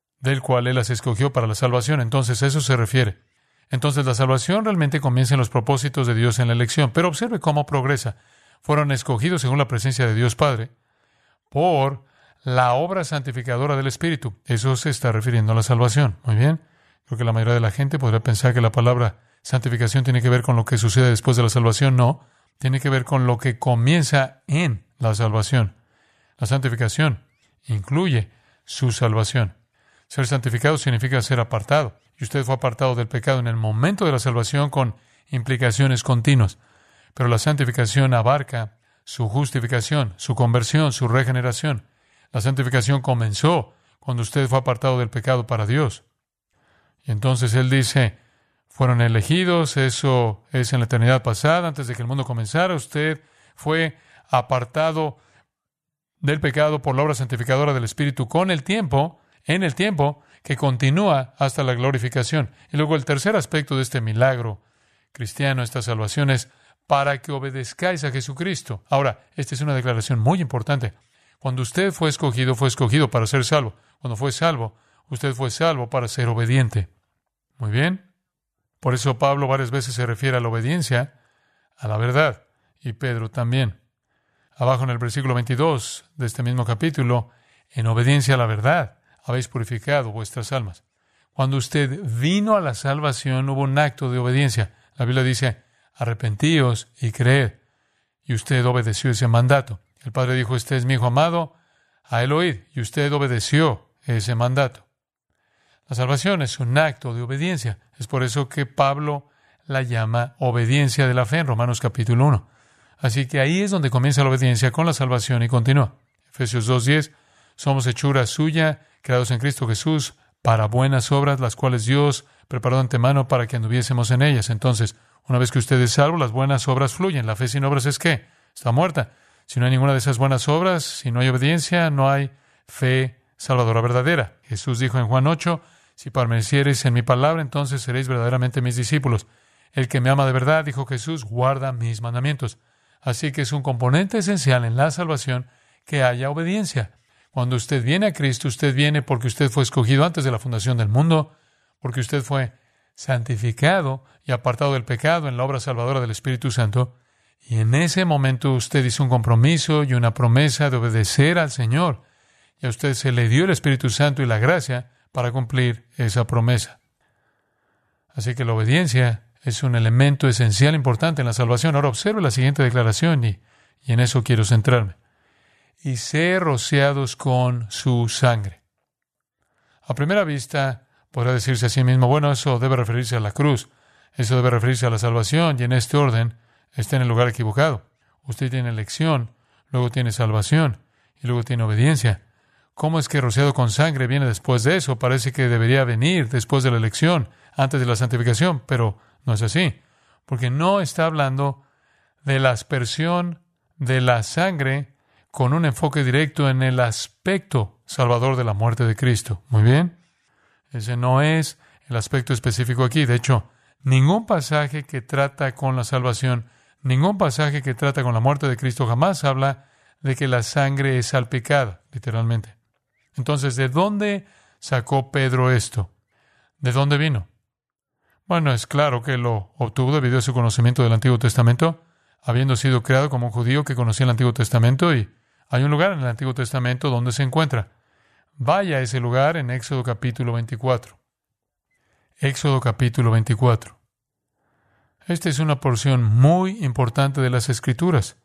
B: Él las escogió para la salvación. Entonces, a eso se refiere. Entonces, la salvación realmente comienza en los propósitos de Dios en la elección. Pero observe cómo progresa. Fueron escogidos según la presencia de Dios Padre por la obra santificadora del Espíritu. Eso se está refiriendo a la salvación. Muy bien. Creo que la mayoría de la gente podría pensar que la palabra santificación tiene que ver con lo que sucede después de la salvación. No. Tiene que ver con lo que comienza en la salvación. La santificación incluye su salvación. Ser santificado significa ser apartado. Y usted fue apartado del pecado en el momento de la salvación con implicaciones continuas. Pero la santificación abarca su justificación, su conversión, su regeneración. La santificación comenzó cuando usted fue apartado del pecado para Dios. Y entonces Él dice, fueron elegidos, eso es en la eternidad pasada, antes de que el mundo comenzara, usted fue apartado del pecado por la obra santificadora del Espíritu con el tiempo, en el tiempo que continúa hasta la glorificación. Y luego el tercer aspecto de este milagro cristiano, esta salvación, es para que obedezcáis a Jesucristo. Ahora, esta es una declaración muy importante. Cuando usted fue escogido para ser salvo. Cuando fue salvo, usted fue salvo para ser obediente. Muy bien. Por eso Pablo varias veces se refiere a la obediencia, a la verdad, y Pedro también. Abajo en el versículo 22 de este mismo capítulo, en obediencia a la verdad, habéis purificado vuestras almas. Cuando usted vino a la salvación, hubo un acto de obediencia. La Biblia dice, arrepentíos y creed. Y usted obedeció ese mandato. El Padre dijo, este es mi Hijo amado, a él oíd. Y usted obedeció ese mandato. La salvación es un acto de obediencia. Es por eso que Pablo la llama obediencia de la fe en Romanos capítulo 1. Así que ahí es donde comienza la obediencia con la salvación y continúa. Efesios 2:10, somos hechura suya, creados en Cristo Jesús, para buenas obras, las cuales Dios preparó de antemano para que anduviésemos en ellas. Entonces, una vez que usted es salvo, las buenas obras fluyen. La fe sin obras es ¿qué? Está muerta. Si no hay ninguna de esas buenas obras, si no hay obediencia, no hay fe salvadora verdadera. Jesús dijo en Juan 8, si permaneciereis en mi palabra, entonces seréis verdaderamente mis discípulos. El que me ama de verdad, dijo Jesús, guarda mis mandamientos. Así que es un componente esencial en la salvación que haya obediencia. Cuando usted viene a Cristo, usted viene porque usted fue escogido antes de la fundación del mundo, porque usted fue santificado y apartado del pecado en la obra salvadora del Espíritu Santo. Y en ese momento usted hizo un compromiso y una promesa de obedecer al Señor. Y a usted se le dio el Espíritu Santo y la gracia para cumplir esa promesa. Así que la obediencia es un elemento esencial importante en la salvación. Ahora observe la siguiente declaración y en eso quiero centrarme. Y ser rociados con su sangre. A primera vista podrá decirse a sí mismo, bueno, eso debe referirse a la cruz, eso debe referirse a la salvación, y en este orden está en el lugar equivocado. Usted tiene elección, luego tiene salvación y luego tiene obediencia. ¿Cómo es que rociado con sangre viene después de eso? Parece que debería venir después de la elección, antes de la santificación, pero no es así, porque no está hablando de la aspersión de la sangre con un enfoque directo en el aspecto salvador de la muerte de Cristo. Muy bien. Ese no es el aspecto específico aquí. De hecho, ningún pasaje que trata con la salvación, ningún pasaje que trata con la muerte de Cristo jamás habla de que la sangre es salpicada, literalmente. Entonces, ¿de dónde sacó Pedro esto? ¿De dónde vino? Bueno, es claro que lo obtuvo debido a su conocimiento del Antiguo Testamento, habiendo sido creado como un judío que conocía el Antiguo Testamento, y hay un lugar en el Antiguo Testamento donde se encuentra. Vaya a ese lugar en Éxodo capítulo 24. Éxodo capítulo 24. Esta es una porción muy importante de las Escrituras.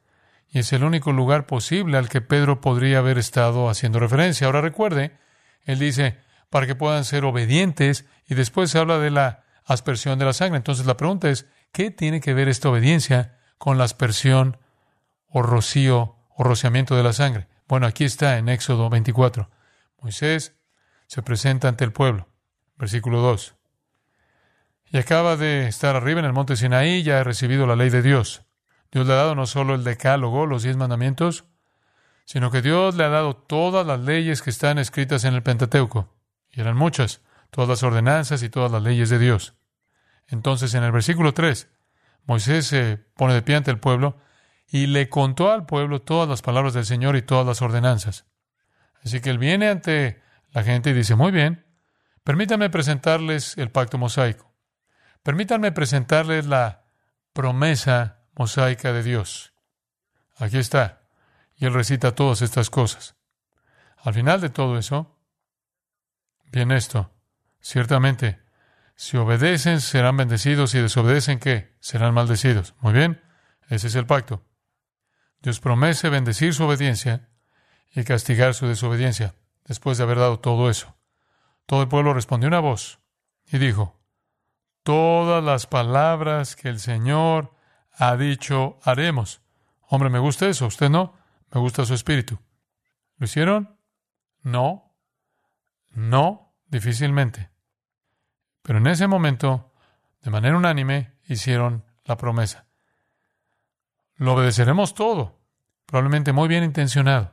B: Y es el único lugar posible al que Pedro podría haber estado haciendo referencia. Ahora recuerde, él dice, para que puedan ser obedientes, y después se habla de la aspersión de la sangre. Entonces la pregunta es, ¿qué tiene que ver esta obediencia con la aspersión o rocío o rociamiento de la sangre? Bueno, aquí está en Éxodo 24. Moisés se presenta ante el pueblo. Versículo 2. Y acaba de estar arriba en el monte Sinaí, ya ha recibido la ley de Dios. Dios le ha dado no solo el decálogo, los 10 mandamientos, sino que Dios le ha dado todas las leyes que están escritas en el Pentateuco. Y eran muchas, todas las ordenanzas y todas las leyes de Dios. Entonces, en el versículo 3, Moisés se pone de pie ante el pueblo y le contó al pueblo todas las palabras del Señor y todas las ordenanzas. Así que él viene ante la gente y dice, muy bien, permítanme presentarles el pacto mosaico. Permítanme presentarles la promesa mosaica de Dios. Aquí está. Y él recita todas estas cosas. Al final de todo eso, viene esto. Ciertamente, si obedecen, serán bendecidos. Si desobedecen, ¿qué? Serán maldecidos. Muy bien. Ese es el pacto. Dios promete bendecir su obediencia y castigar su desobediencia. Después de haber dado todo eso, todo el pueblo respondió una voz y dijo, todas las palabras que el Señor ha dicho, haremos. Hombre, me gusta eso. ¿Usted no? Me gusta su espíritu. ¿Lo hicieron? No. No, difícilmente. Pero en ese momento, de manera unánime, hicieron la promesa. Lo obedeceremos todo, probablemente muy bien intencionado.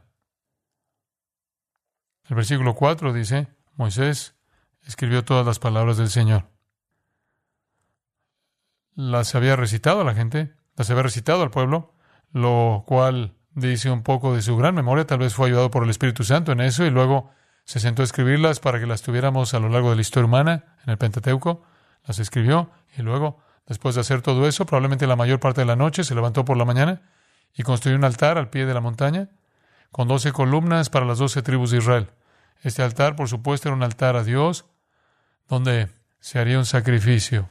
B: El versículo 4 dice, Moisés escribió todas las palabras del Señor. Las había recitado a la gente, las había recitado al pueblo, lo cual dice un poco de su gran memoria, tal vez fue ayudado por el Espíritu Santo en eso, y luego se sentó a escribirlas para que las tuviéramos a lo largo de la historia humana, en el Pentateuco, las escribió, y luego, después de hacer todo eso, probablemente la mayor parte de la noche, se levantó por la mañana y construyó un altar al pie de la montaña, con 12 columnas para las 12 tribus de Israel. Este altar, por supuesto, era un altar a Dios, donde se haría un sacrificio.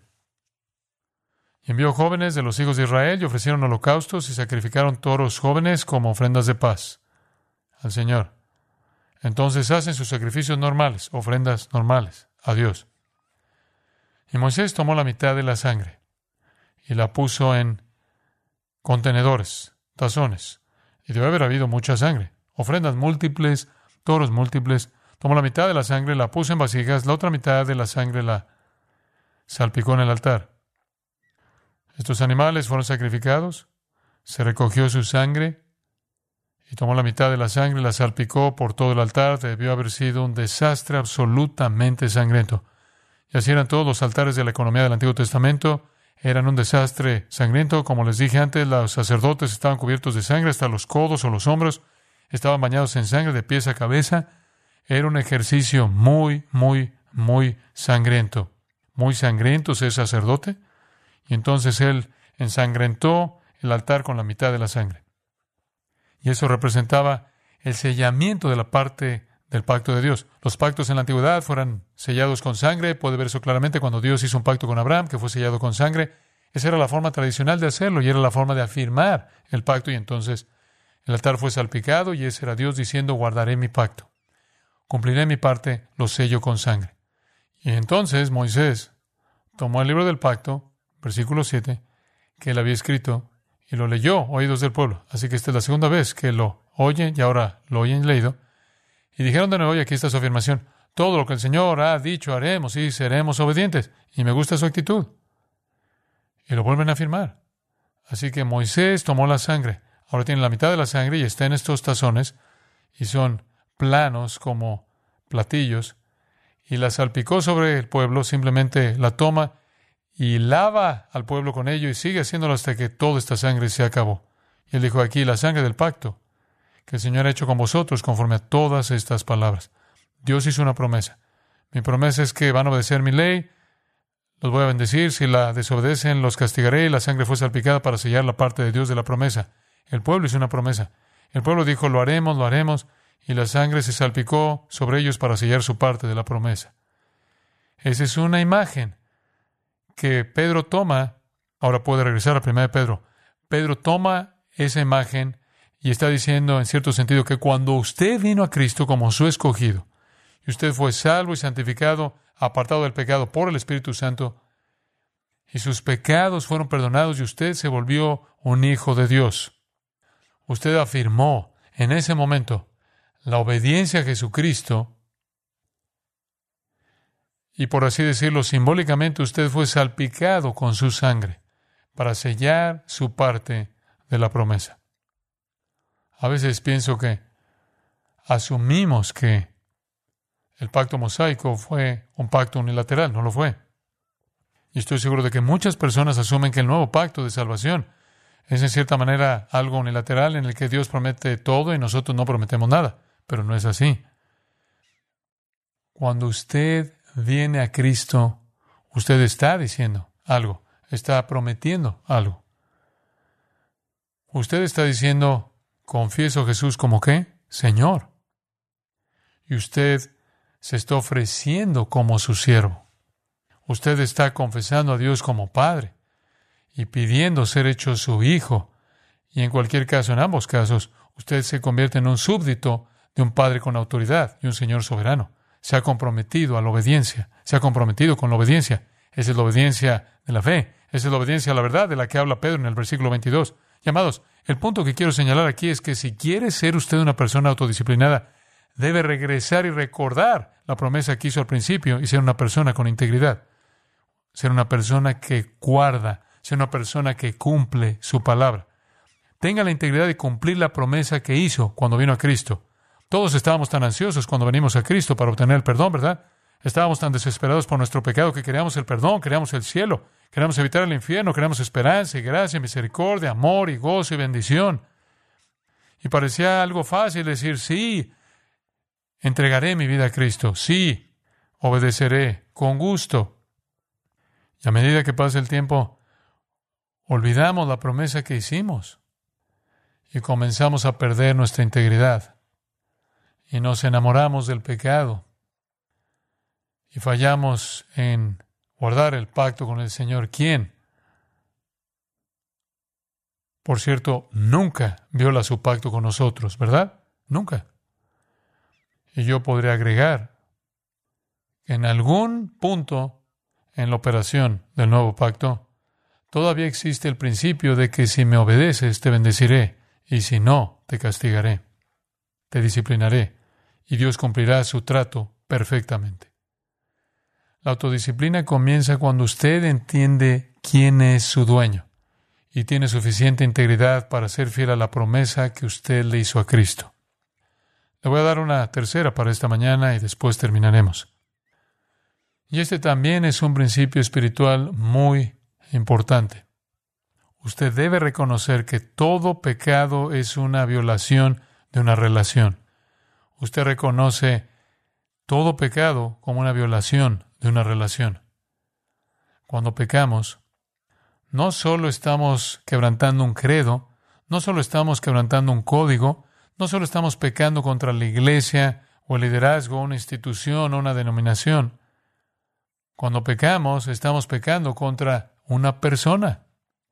B: Y envió jóvenes de los hijos de Israel y ofrecieron holocaustos y sacrificaron toros jóvenes como ofrendas de paz al Señor. Entonces hacen sus sacrificios normales, ofrendas normales a Dios. Y Moisés tomó la mitad de la sangre y la puso en contenedores, tazones. Y debe haber habido mucha sangre, ofrendas múltiples, toros múltiples. Tomó la mitad de la sangre, la puso en vasijas, la otra mitad de la sangre la salpicó en el altar. Estos animales fueron sacrificados, se recogió su sangre y tomó la mitad de la sangre y la salpicó por todo el altar. Debió haber sido un desastre absolutamente sangriento. Y así eran todos los altares de la economía del Antiguo Testamento. Eran un desastre sangriento. Como les dije antes, los sacerdotes estaban cubiertos de sangre hasta los codos o los hombros. Estaban bañados en sangre de pies a cabeza. Era un ejercicio muy sangriento. Muy sangriento ser sacerdote. Y entonces él ensangrentó el altar con la mitad de la sangre. Y eso representaba el sellamiento de la parte del pacto de Dios. Los pactos en la antigüedad fueron sellados con sangre. Puede ver eso claramente cuando Dios hizo un pacto con Abraham, que fue sellado con sangre. Esa era la forma tradicional de hacerlo y era la forma de afirmar el pacto. Y entonces el altar fue salpicado y ese era Dios diciendo, guardaré mi pacto. Cumpliré mi parte, lo sello con sangre. Y entonces Moisés tomó el libro del pacto, versículo 7, que él había escrito y lo leyó, oídos del pueblo. Así que esta es la segunda vez que lo oyen y ahora lo oyen leído. Y dijeron de nuevo, y aquí está su afirmación, todo lo que el Señor ha dicho haremos y seremos obedientes. Y me gusta su actitud. Y lo vuelven a afirmar. Así que Moisés tomó la sangre. Ahora tiene la mitad de la sangre y está en estos tazones y son planos como platillos. Y la salpicó sobre el pueblo, simplemente la toma y lava al pueblo con ello y sigue haciéndolo hasta que toda esta sangre se acabó. Y él dijo aquí, la sangre del pacto que el Señor ha hecho con vosotros conforme a todas estas palabras. Dios hizo una promesa. Mi promesa es que van a obedecer mi ley, los voy a bendecir, si la desobedecen los castigaré, y la sangre fue salpicada para sellar la parte de Dios de la promesa. El pueblo hizo una promesa. El pueblo dijo, lo haremos, y la sangre se salpicó sobre ellos para sellar su parte de la promesa. Esa es una imagen que Pedro toma. Ahora puede regresar a 1 Pedro. Pedro toma esa imagen Y está diciendo, en cierto sentido, que cuando usted vino a Cristo como su escogido, y usted fue salvo y santificado, apartado del pecado por el Espíritu Santo, y sus pecados fueron perdonados y usted se volvió un hijo de Dios. Usted afirmó en ese momento la obediencia a Jesucristo y, por así decirlo, simbólicamente usted fue salpicado con su sangre para sellar su parte de la promesa. A veces pienso que asumimos que el pacto mosaico fue un pacto unilateral. No lo fue. Y estoy seguro de que muchas personas asumen que el nuevo pacto de salvación es en cierta manera algo unilateral en el que Dios promete todo y nosotros no prometemos nada. Pero no es así. Cuando usted viene a Cristo, usted está diciendo algo, está prometiendo algo. Usted está diciendo, confieso a Jesús como ¿qué? Señor. Y usted se está ofreciendo como su siervo. Usted está confesando a Dios como Padre y pidiendo ser hecho su hijo. Y en cualquier caso, en ambos casos, usted se convierte en un súbdito de un Padre con autoridad y un Señor soberano. Se ha comprometido a la obediencia. Se ha comprometido con la obediencia. Esa es la obediencia de la fe. Esa es la obediencia a la verdad de la que habla Pedro en el versículo 22. Y amados, el punto que quiero señalar aquí es que si quiere ser usted una persona autodisciplinada, debe regresar y recordar la promesa que hizo al principio y ser una persona con integridad. Ser una persona que guarda, ser una persona que cumple su palabra. Tenga la integridad de cumplir la promesa que hizo cuando vino a Cristo. Todos estábamos tan ansiosos cuando venimos a Cristo para obtener el perdón, ¿verdad? Estábamos tan desesperados por nuestro pecado que queríamos el perdón, queríamos el cielo, queríamos evitar el infierno, queríamos esperanza y gracia, misericordia, amor y gozo y bendición. Y parecía algo fácil decir, sí, entregaré mi vida a Cristo, sí, obedeceré, con gusto. Y a medida que pasa el tiempo, olvidamos la promesa que hicimos y comenzamos a perder nuestra integridad. Y nos enamoramos del pecado y fallamos en guardar el pacto con el Señor, quien, por cierto, nunca viola su pacto con nosotros, ¿verdad? Nunca. Y yo podría agregar que en algún punto en la operación del nuevo pacto, todavía existe el principio de que si me obedeces te bendeciré y si no, te castigaré, te disciplinaré y Dios cumplirá su trato perfectamente. La autodisciplina comienza cuando usted entiende quién es su dueño y tiene suficiente integridad para ser fiel a la promesa que usted le hizo a Cristo. Le voy a dar una tercera para esta mañana y después terminaremos. Y este también es un principio espiritual muy importante. Usted debe reconocer que todo pecado es una violación de una relación. Usted reconoce todo pecado como una violación de una relación. Cuando pecamos, no solo estamos quebrantando un credo, no solo estamos quebrantando un código, no solo estamos pecando contra la iglesia o el liderazgo, una institución o una denominación. Cuando pecamos, estamos pecando contra una persona.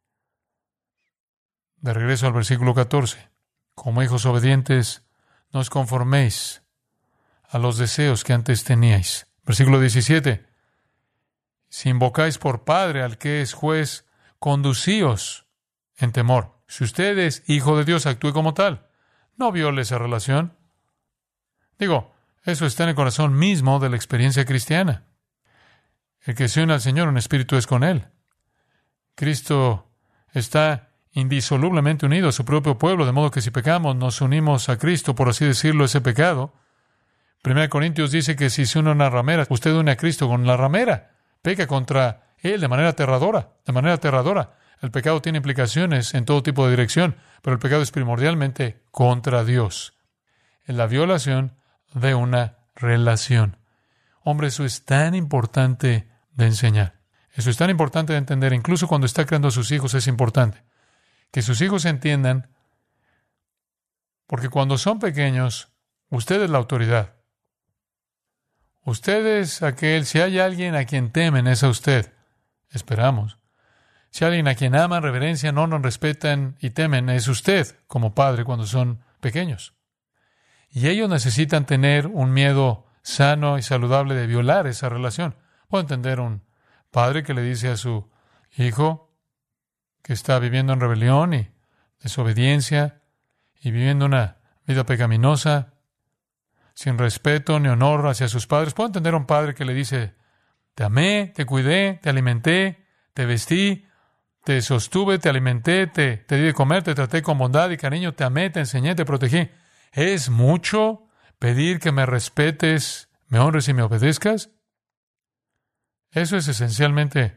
B: De regreso al versículo 14. Como hijos obedientes, no os conforméis a los deseos que antes teníais. Versículo 17. Si invocáis por Padre al que es juez, conducíos en temor. Si usted es hijo de Dios, actúe como tal. No viole esa relación. Eso está en el corazón mismo de la experiencia cristiana. El que se une al Señor, un espíritu es con Él. Cristo está indisolublemente unido a su propio pueblo, de modo que si pecamos, nos unimos a Cristo, por así decirlo, ese pecado. 1 Corintios dice que si se une a una ramera, usted une a Cristo con la ramera. Peca contra Él de manera aterradora, El pecado tiene implicaciones en todo tipo de dirección, pero el pecado es primordialmente contra Dios. Es la violación de una relación. Hombre, eso es tan importante de enseñar. Eso es tan importante de entender. Incluso cuando está creando a sus hijos es importante. Que sus hijos entiendan, porque cuando son pequeños, usted es la autoridad. Usted es aquel, si hay alguien a quien temen, es a usted. Esperamos. Si alguien a quien aman, reverencian, honran, respetan y temen, es usted como padre cuando son pequeños. Y ellos necesitan tener un miedo sano y saludable de violar esa relación. Puedo entender un padre que le dice a su hijo que está viviendo en rebelión y desobediencia y viviendo una vida pecaminosa, sin respeto ni honor hacia sus padres. Puedo entender a un padre que le dice, te amé, te cuidé, te alimenté, te vestí, te sostuve, te alimenté, te di de comer, te traté con bondad y cariño, te amé, te enseñé, te protegí. ¿Es mucho pedir que me respetes, me honres y me obedezcas? Eso es esencialmente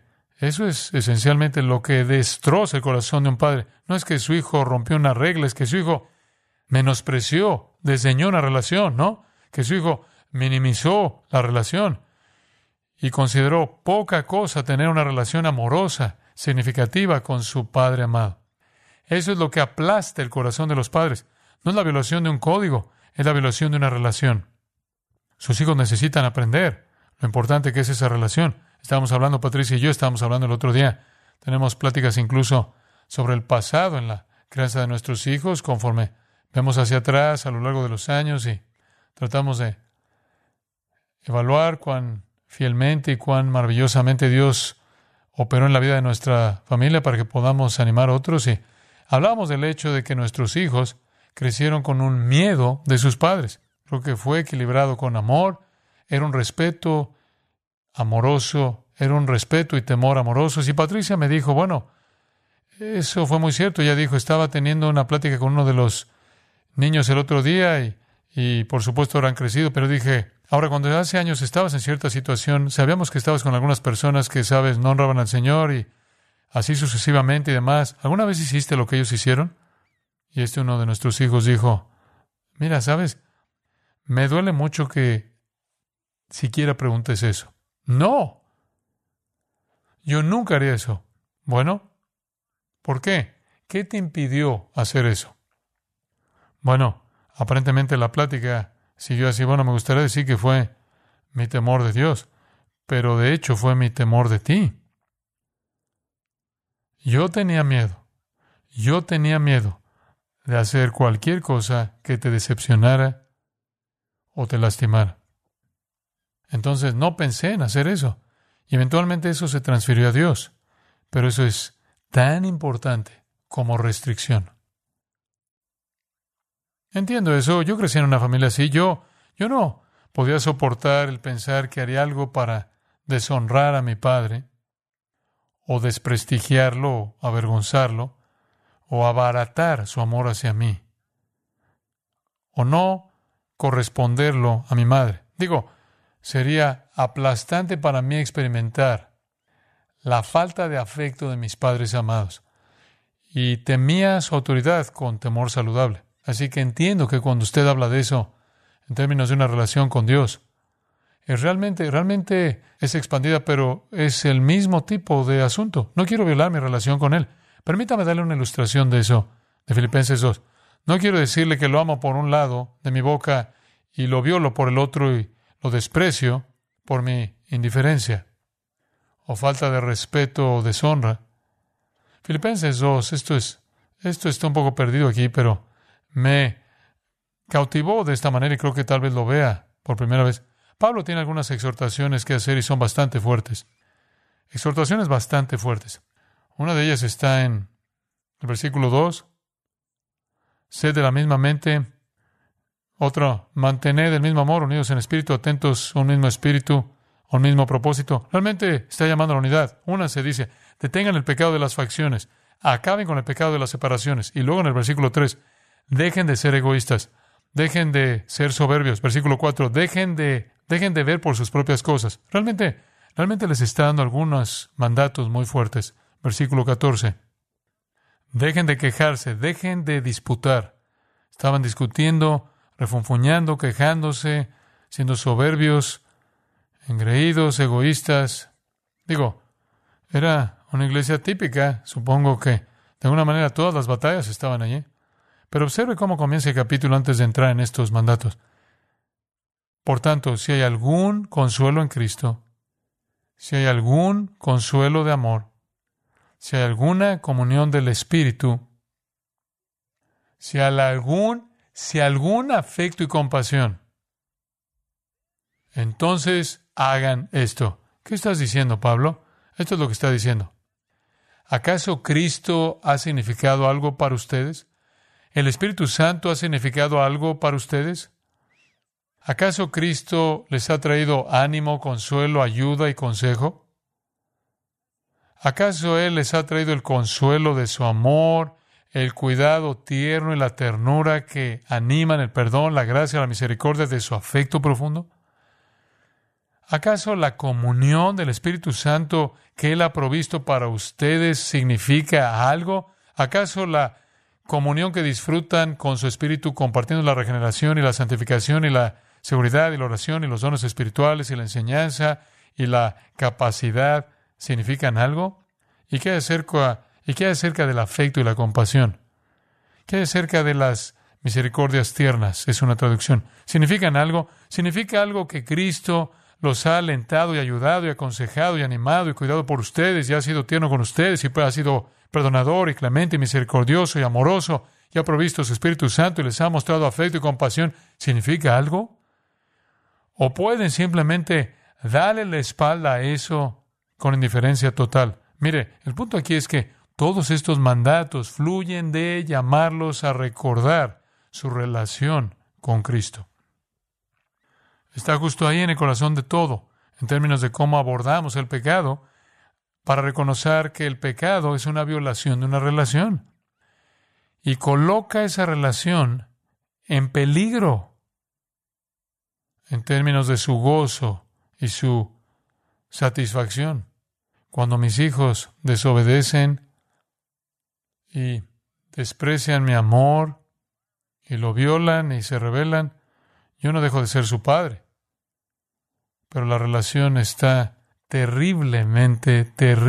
B: lo que destroza el corazón de un padre. No es que su hijo rompió una regla, es que su hijo menospreció, desdeñó una relación, ¿no? Que su hijo minimizó la relación y consideró poca cosa tener una relación amorosa, significativa con su padre amado. Eso es lo que aplasta el corazón de los padres. No es la violación de un código, es la violación de una relación. Sus hijos necesitan aprender lo importante que es esa relación. Estábamos hablando, Patricia y yo, estábamos hablando el otro día. Tenemos pláticas incluso sobre el pasado en la crianza de nuestros hijos, conforme vemos hacia atrás a lo largo de los años y tratamos de evaluar cuán fielmente y cuán maravillosamente Dios operó en la vida de nuestra familia para que podamos animar a otros. Y hablábamos del hecho de que nuestros hijos crecieron con un miedo de sus padres. Creo que fue equilibrado con amor, era un respeto amoroso, era un respeto y temor amorosos. Y Patricia me dijo, bueno, eso fue muy cierto. Ella dijo, estaba teniendo una plática con uno de los niños el otro día y por supuesto habrán crecido, pero dije, ahora cuando hace años estabas en cierta situación, sabíamos que estabas con algunas personas que, sabes, no honraban al Señor y así sucesivamente y demás. ¿Alguna vez hiciste lo que ellos hicieron? Y uno de nuestros hijos dijo, mira, ¿sabes? Me duele mucho que siquiera preguntes eso. No, yo nunca haría eso. Bueno, ¿por qué? ¿Qué te impidió hacer eso? Bueno, aparentemente la plática siguió así. Bueno, me gustaría decir que fue mi temor de Dios, pero de hecho fue mi temor de ti. Yo tenía miedo de hacer cualquier cosa que te decepcionara o te lastimara. Entonces no pensé en hacer eso. Y eventualmente eso se transfirió a Dios. Pero eso es tan importante como restricción. Entiendo eso. Yo crecí en una familia así. Yo no podía soportar el pensar que haría algo para deshonrar a mi padre, o desprestigiarlo, o avergonzarlo, o abaratar su amor hacia mí, o no corresponderlo a mi madre. Sería aplastante para mí experimentar la falta de afecto de mis padres amados. Y temía su autoridad con temor saludable. Así que entiendo que cuando usted habla de eso, en términos de una relación con Dios, es realmente es expandida, pero es el mismo tipo de asunto. No quiero violar mi relación con Él. Permítame darle una ilustración de eso, de Filipenses 2. No quiero decirle que lo amo por un lado de mi boca y lo violo por el otro y lo desprecio por mi indiferencia o falta de respeto o deshonra. Filipenses 2, esto está un poco perdido aquí, pero me cautivó de esta manera y creo que tal vez lo vea por primera vez. Pablo tiene algunas exhortaciones que hacer y son bastante fuertes. Exhortaciones bastante fuertes. Una de ellas está en el versículo 2. Sed de la misma mente. Otra, mantened el mismo amor, unidos en espíritu, atentos a un mismo espíritu, a un mismo propósito. Realmente está llamando a la unidad. Una se dice, detengan el pecado de las facciones, acaben con el pecado de las separaciones. Y luego en el versículo 3, dejen de ser egoístas, dejen de ser soberbios. Versículo 4, dejen de ver por sus propias cosas. Realmente les está dando algunos mandatos muy fuertes. Versículo 14, dejen de quejarse, dejen de disputar. Estaban discutiendo, refunfuñando, quejándose, siendo soberbios, engreídos, egoístas. Era una iglesia típica. Supongo que, de alguna manera, todas las batallas estaban allí. Pero observe cómo comienza el capítulo antes de entrar en estos mandatos. Por tanto, si hay algún consuelo en Cristo, si hay algún consuelo de amor, si hay alguna comunión del Espíritu, si hay algún afecto y compasión, entonces hagan esto. ¿Qué estás diciendo, Pablo? Esto es lo que está diciendo. ¿Acaso Cristo ha significado algo para ustedes? ¿El Espíritu Santo ha significado algo para ustedes? ¿Acaso Cristo les ha traído ánimo, consuelo, ayuda y consejo? ¿Acaso Él les ha traído el consuelo de su amor, el cuidado tierno y la ternura que animan el perdón, la gracia, la misericordia de su afecto profundo? ¿Acaso la comunión del Espíritu Santo que Él ha provisto para ustedes significa algo? ¿Acaso la comunión que disfrutan con su Espíritu compartiendo la regeneración y la santificación y la seguridad y la oración y los dones espirituales y la enseñanza y la capacidad significan algo? ¿Y qué hay acerca del afecto y la compasión? ¿Qué hay acerca de las misericordias tiernas? Es una traducción. ¿Significan algo? ¿Significa algo que Cristo los ha alentado y ayudado y aconsejado y animado y cuidado por ustedes y ha sido tierno con ustedes y ha sido perdonador y clemente y misericordioso y amoroso y ha provisto su Espíritu Santo y les ha mostrado afecto y compasión? ¿Significa algo? ¿O pueden simplemente darle la espalda a eso con indiferencia total? Mire, el punto aquí es que todos estos mandatos fluyen de llamarlos a recordar su relación con Cristo. Está justo ahí en el corazón de todo, en términos de cómo abordamos el pecado, para reconocer que el pecado es una violación de una relación y coloca esa relación en peligro en términos de su gozo y su satisfacción. Cuando mis hijos desobedecen y desprecian mi amor y lo violan y se rebelan, yo no dejo de ser su padre. Pero la relación está terriblemente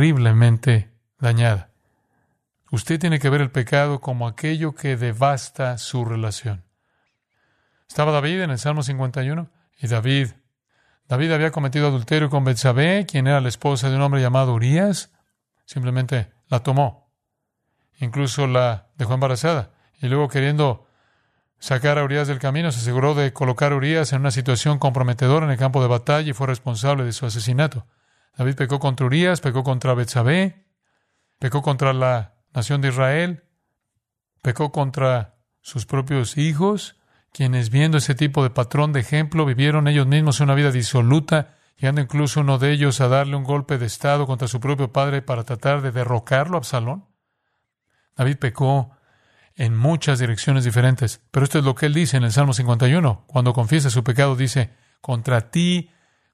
B: dañada. Usted tiene que ver el pecado como aquello que devasta su relación. Estaba David en el Salmo 51 y David había cometido adulterio con Betsabé, quien era la esposa de un hombre llamado Urías. Simplemente la tomó. Incluso la dejó embarazada. Y luego, queriendo sacar a Urías del camino, se aseguró de colocar a Urías en una situación comprometedora en el campo de batalla y fue responsable de su asesinato. David pecó contra Urías, pecó contra Betsabé, pecó contra la nación de Israel, pecó contra sus propios hijos, quienes, viendo ese tipo de patrón de ejemplo, vivieron ellos mismos una vida disoluta, llegando incluso uno de ellos a darle un golpe de estado contra su propio padre para tratar de derrocarlo a Absalón. David pecó en muchas direcciones diferentes, pero esto es lo que él dice en el Salmo 51. Cuando confiesa su pecado, dice: contra ti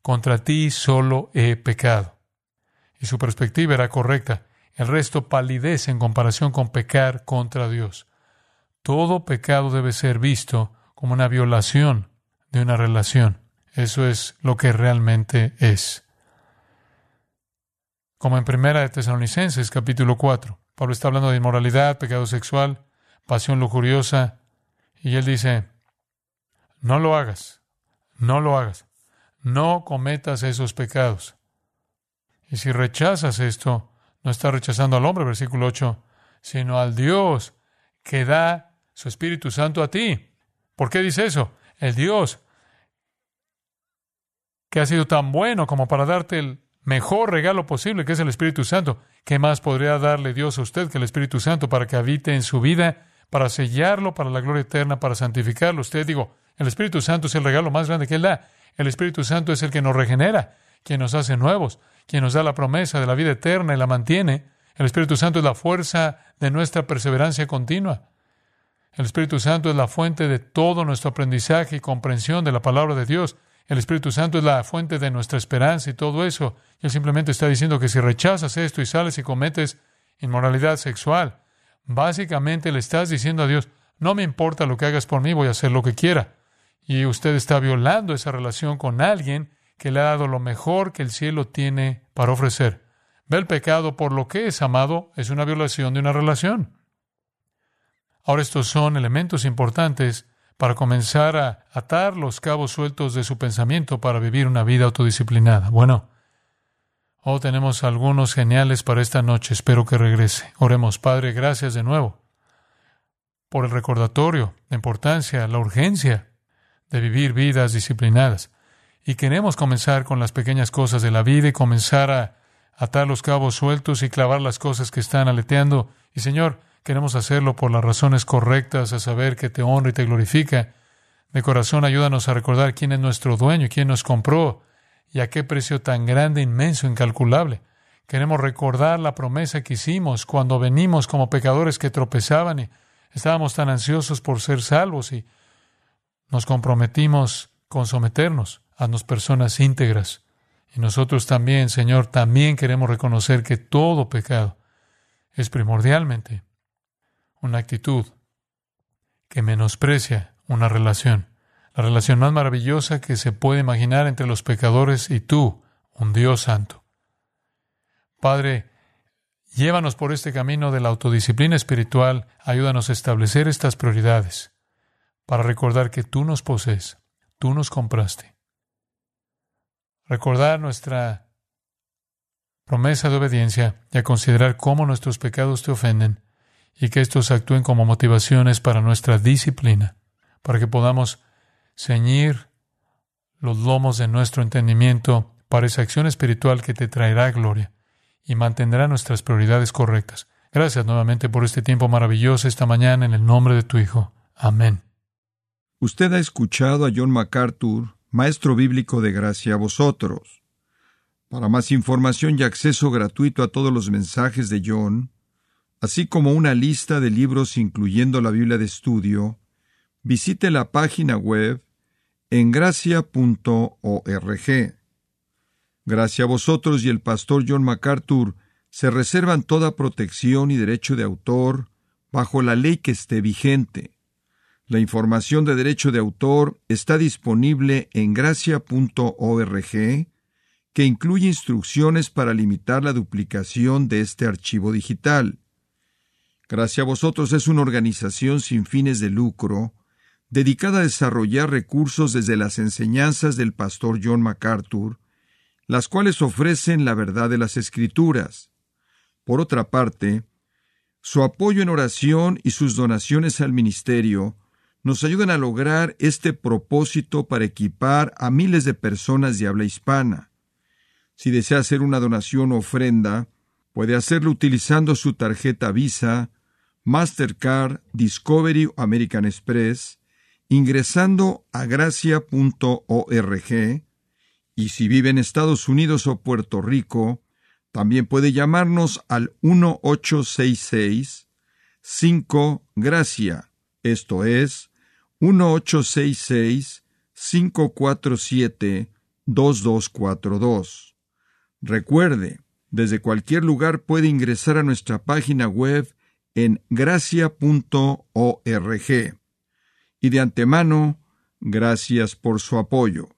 B: solo he pecado. Y su perspectiva era correcta. El resto palidece en comparación con pecar contra Dios. Todo pecado debe ser visto como una violación de una relación. Eso es lo que realmente es. Como en 1 Tesalonicenses, capítulo 4. Pablo está hablando de inmoralidad, pecado sexual, pasión lujuriosa, y él dice: no lo hagas, no cometas esos pecados. Y si rechazas esto, no estás rechazando al hombre, versículo 8, sino al Dios que da su Espíritu Santo a ti. ¿Por qué dice eso? El Dios que ha sido tan bueno como para darte el mejor regalo posible, que es el Espíritu Santo. ¿Qué más podría darle Dios a usted que el Espíritu Santo para que habite en su vida, para sellarlo para la gloria eterna, para santificarlo? El Espíritu Santo es el regalo más grande que Él da. El Espíritu Santo es el que nos regenera, quien nos hace nuevos, quien nos da la promesa de la vida eterna y la mantiene. El Espíritu Santo es la fuerza de nuestra perseverancia continua. El Espíritu Santo es la fuente de todo nuestro aprendizaje y comprensión de la palabra de Dios. El Espíritu Santo es la fuente de nuestra esperanza y todo eso. Y Él simplemente está diciendo que si rechazas esto y sales y cometes inmoralidad sexual, básicamente le estás diciendo a Dios: no me importa lo que hagas por mí, voy a hacer lo que quiera. Y usted está violando esa relación con alguien que le ha dado lo mejor que el cielo tiene para ofrecer. Ve el pecado por lo que es, amado, es una violación de una relación. Ahora, estos son elementos importantes para comenzar a atar los cabos sueltos de su pensamiento para vivir una vida autodisciplinada. Bueno, Oh, tenemos algunos geniales para esta noche. Espero que regrese. Oremos. Padre, gracias de nuevo por el recordatorio, la importancia, la urgencia de vivir vidas disciplinadas. Y queremos comenzar con las pequeñas cosas de la vida y comenzar a atar los cabos sueltos y clavar las cosas que están aleteando. Y Señor, queremos hacerlo por las razones correctas, a saber que te honra y te glorifica. De corazón, ayúdanos a recordar quién es nuestro dueño, quién nos compró y a qué precio tan grande, inmenso, incalculable. Queremos recordar la promesa que hicimos cuando venimos como pecadores que tropezaban y estábamos tan ansiosos por ser salvos y nos comprometimos con someternos a las personas íntegras. Y nosotros también, Señor, también queremos reconocer que todo pecado es primordialmente una actitud que menosprecia una relación. La relación más maravillosa que se puede imaginar entre los pecadores y tú, un Dios santo. Padre, llévanos por este camino de la autodisciplina espiritual. Ayúdanos a establecer estas prioridades para recordar que tú nos posees, tú nos compraste. Recordar nuestra promesa de obediencia y a considerar cómo nuestros pecados te ofenden y que estos actúen como motivaciones para nuestra disciplina, para que podamos ceñir los lomos de nuestro entendimiento para esa acción espiritual que te traerá gloria y mantendrá nuestras prioridades correctas. Gracias nuevamente por este tiempo maravilloso esta mañana en el nombre de tu Hijo. Amén.
A: Usted ha escuchado a John MacArthur, maestro bíblico de Gracia a Vosotros. Para más información y acceso gratuito a todos los mensajes de John, así como una lista de libros incluyendo la Biblia de estudio, visite la página web en gracia.org. Gracia a Vosotros y el pastor John MacArthur se reservan toda protección y derecho de autor bajo la ley que esté vigente. La información de derecho de autor está disponible en gracia.org, que incluye instrucciones para limitar la duplicación de este archivo digital. Gracia a Vosotros es una organización sin fines de lucro, dedicada a desarrollar recursos desde las enseñanzas del pastor John MacArthur, las cuales ofrecen la verdad de las Escrituras. Por otra parte, su apoyo en oración y sus donaciones al ministerio nos ayudan a lograr este propósito para equipar a miles de personas de habla hispana. Si desea hacer una donación o ofrenda, puede hacerlo utilizando su tarjeta Visa, Mastercard, Discovery o American Express, ingresando a gracia.org, y si vive en Estados Unidos o Puerto Rico, también puede llamarnos al 1-866-5-GRACIA, esto es, 1-866-547-2242. Recuerde, desde cualquier lugar puede ingresar a nuestra página web en gracia.org. Y de antemano, gracias por su apoyo.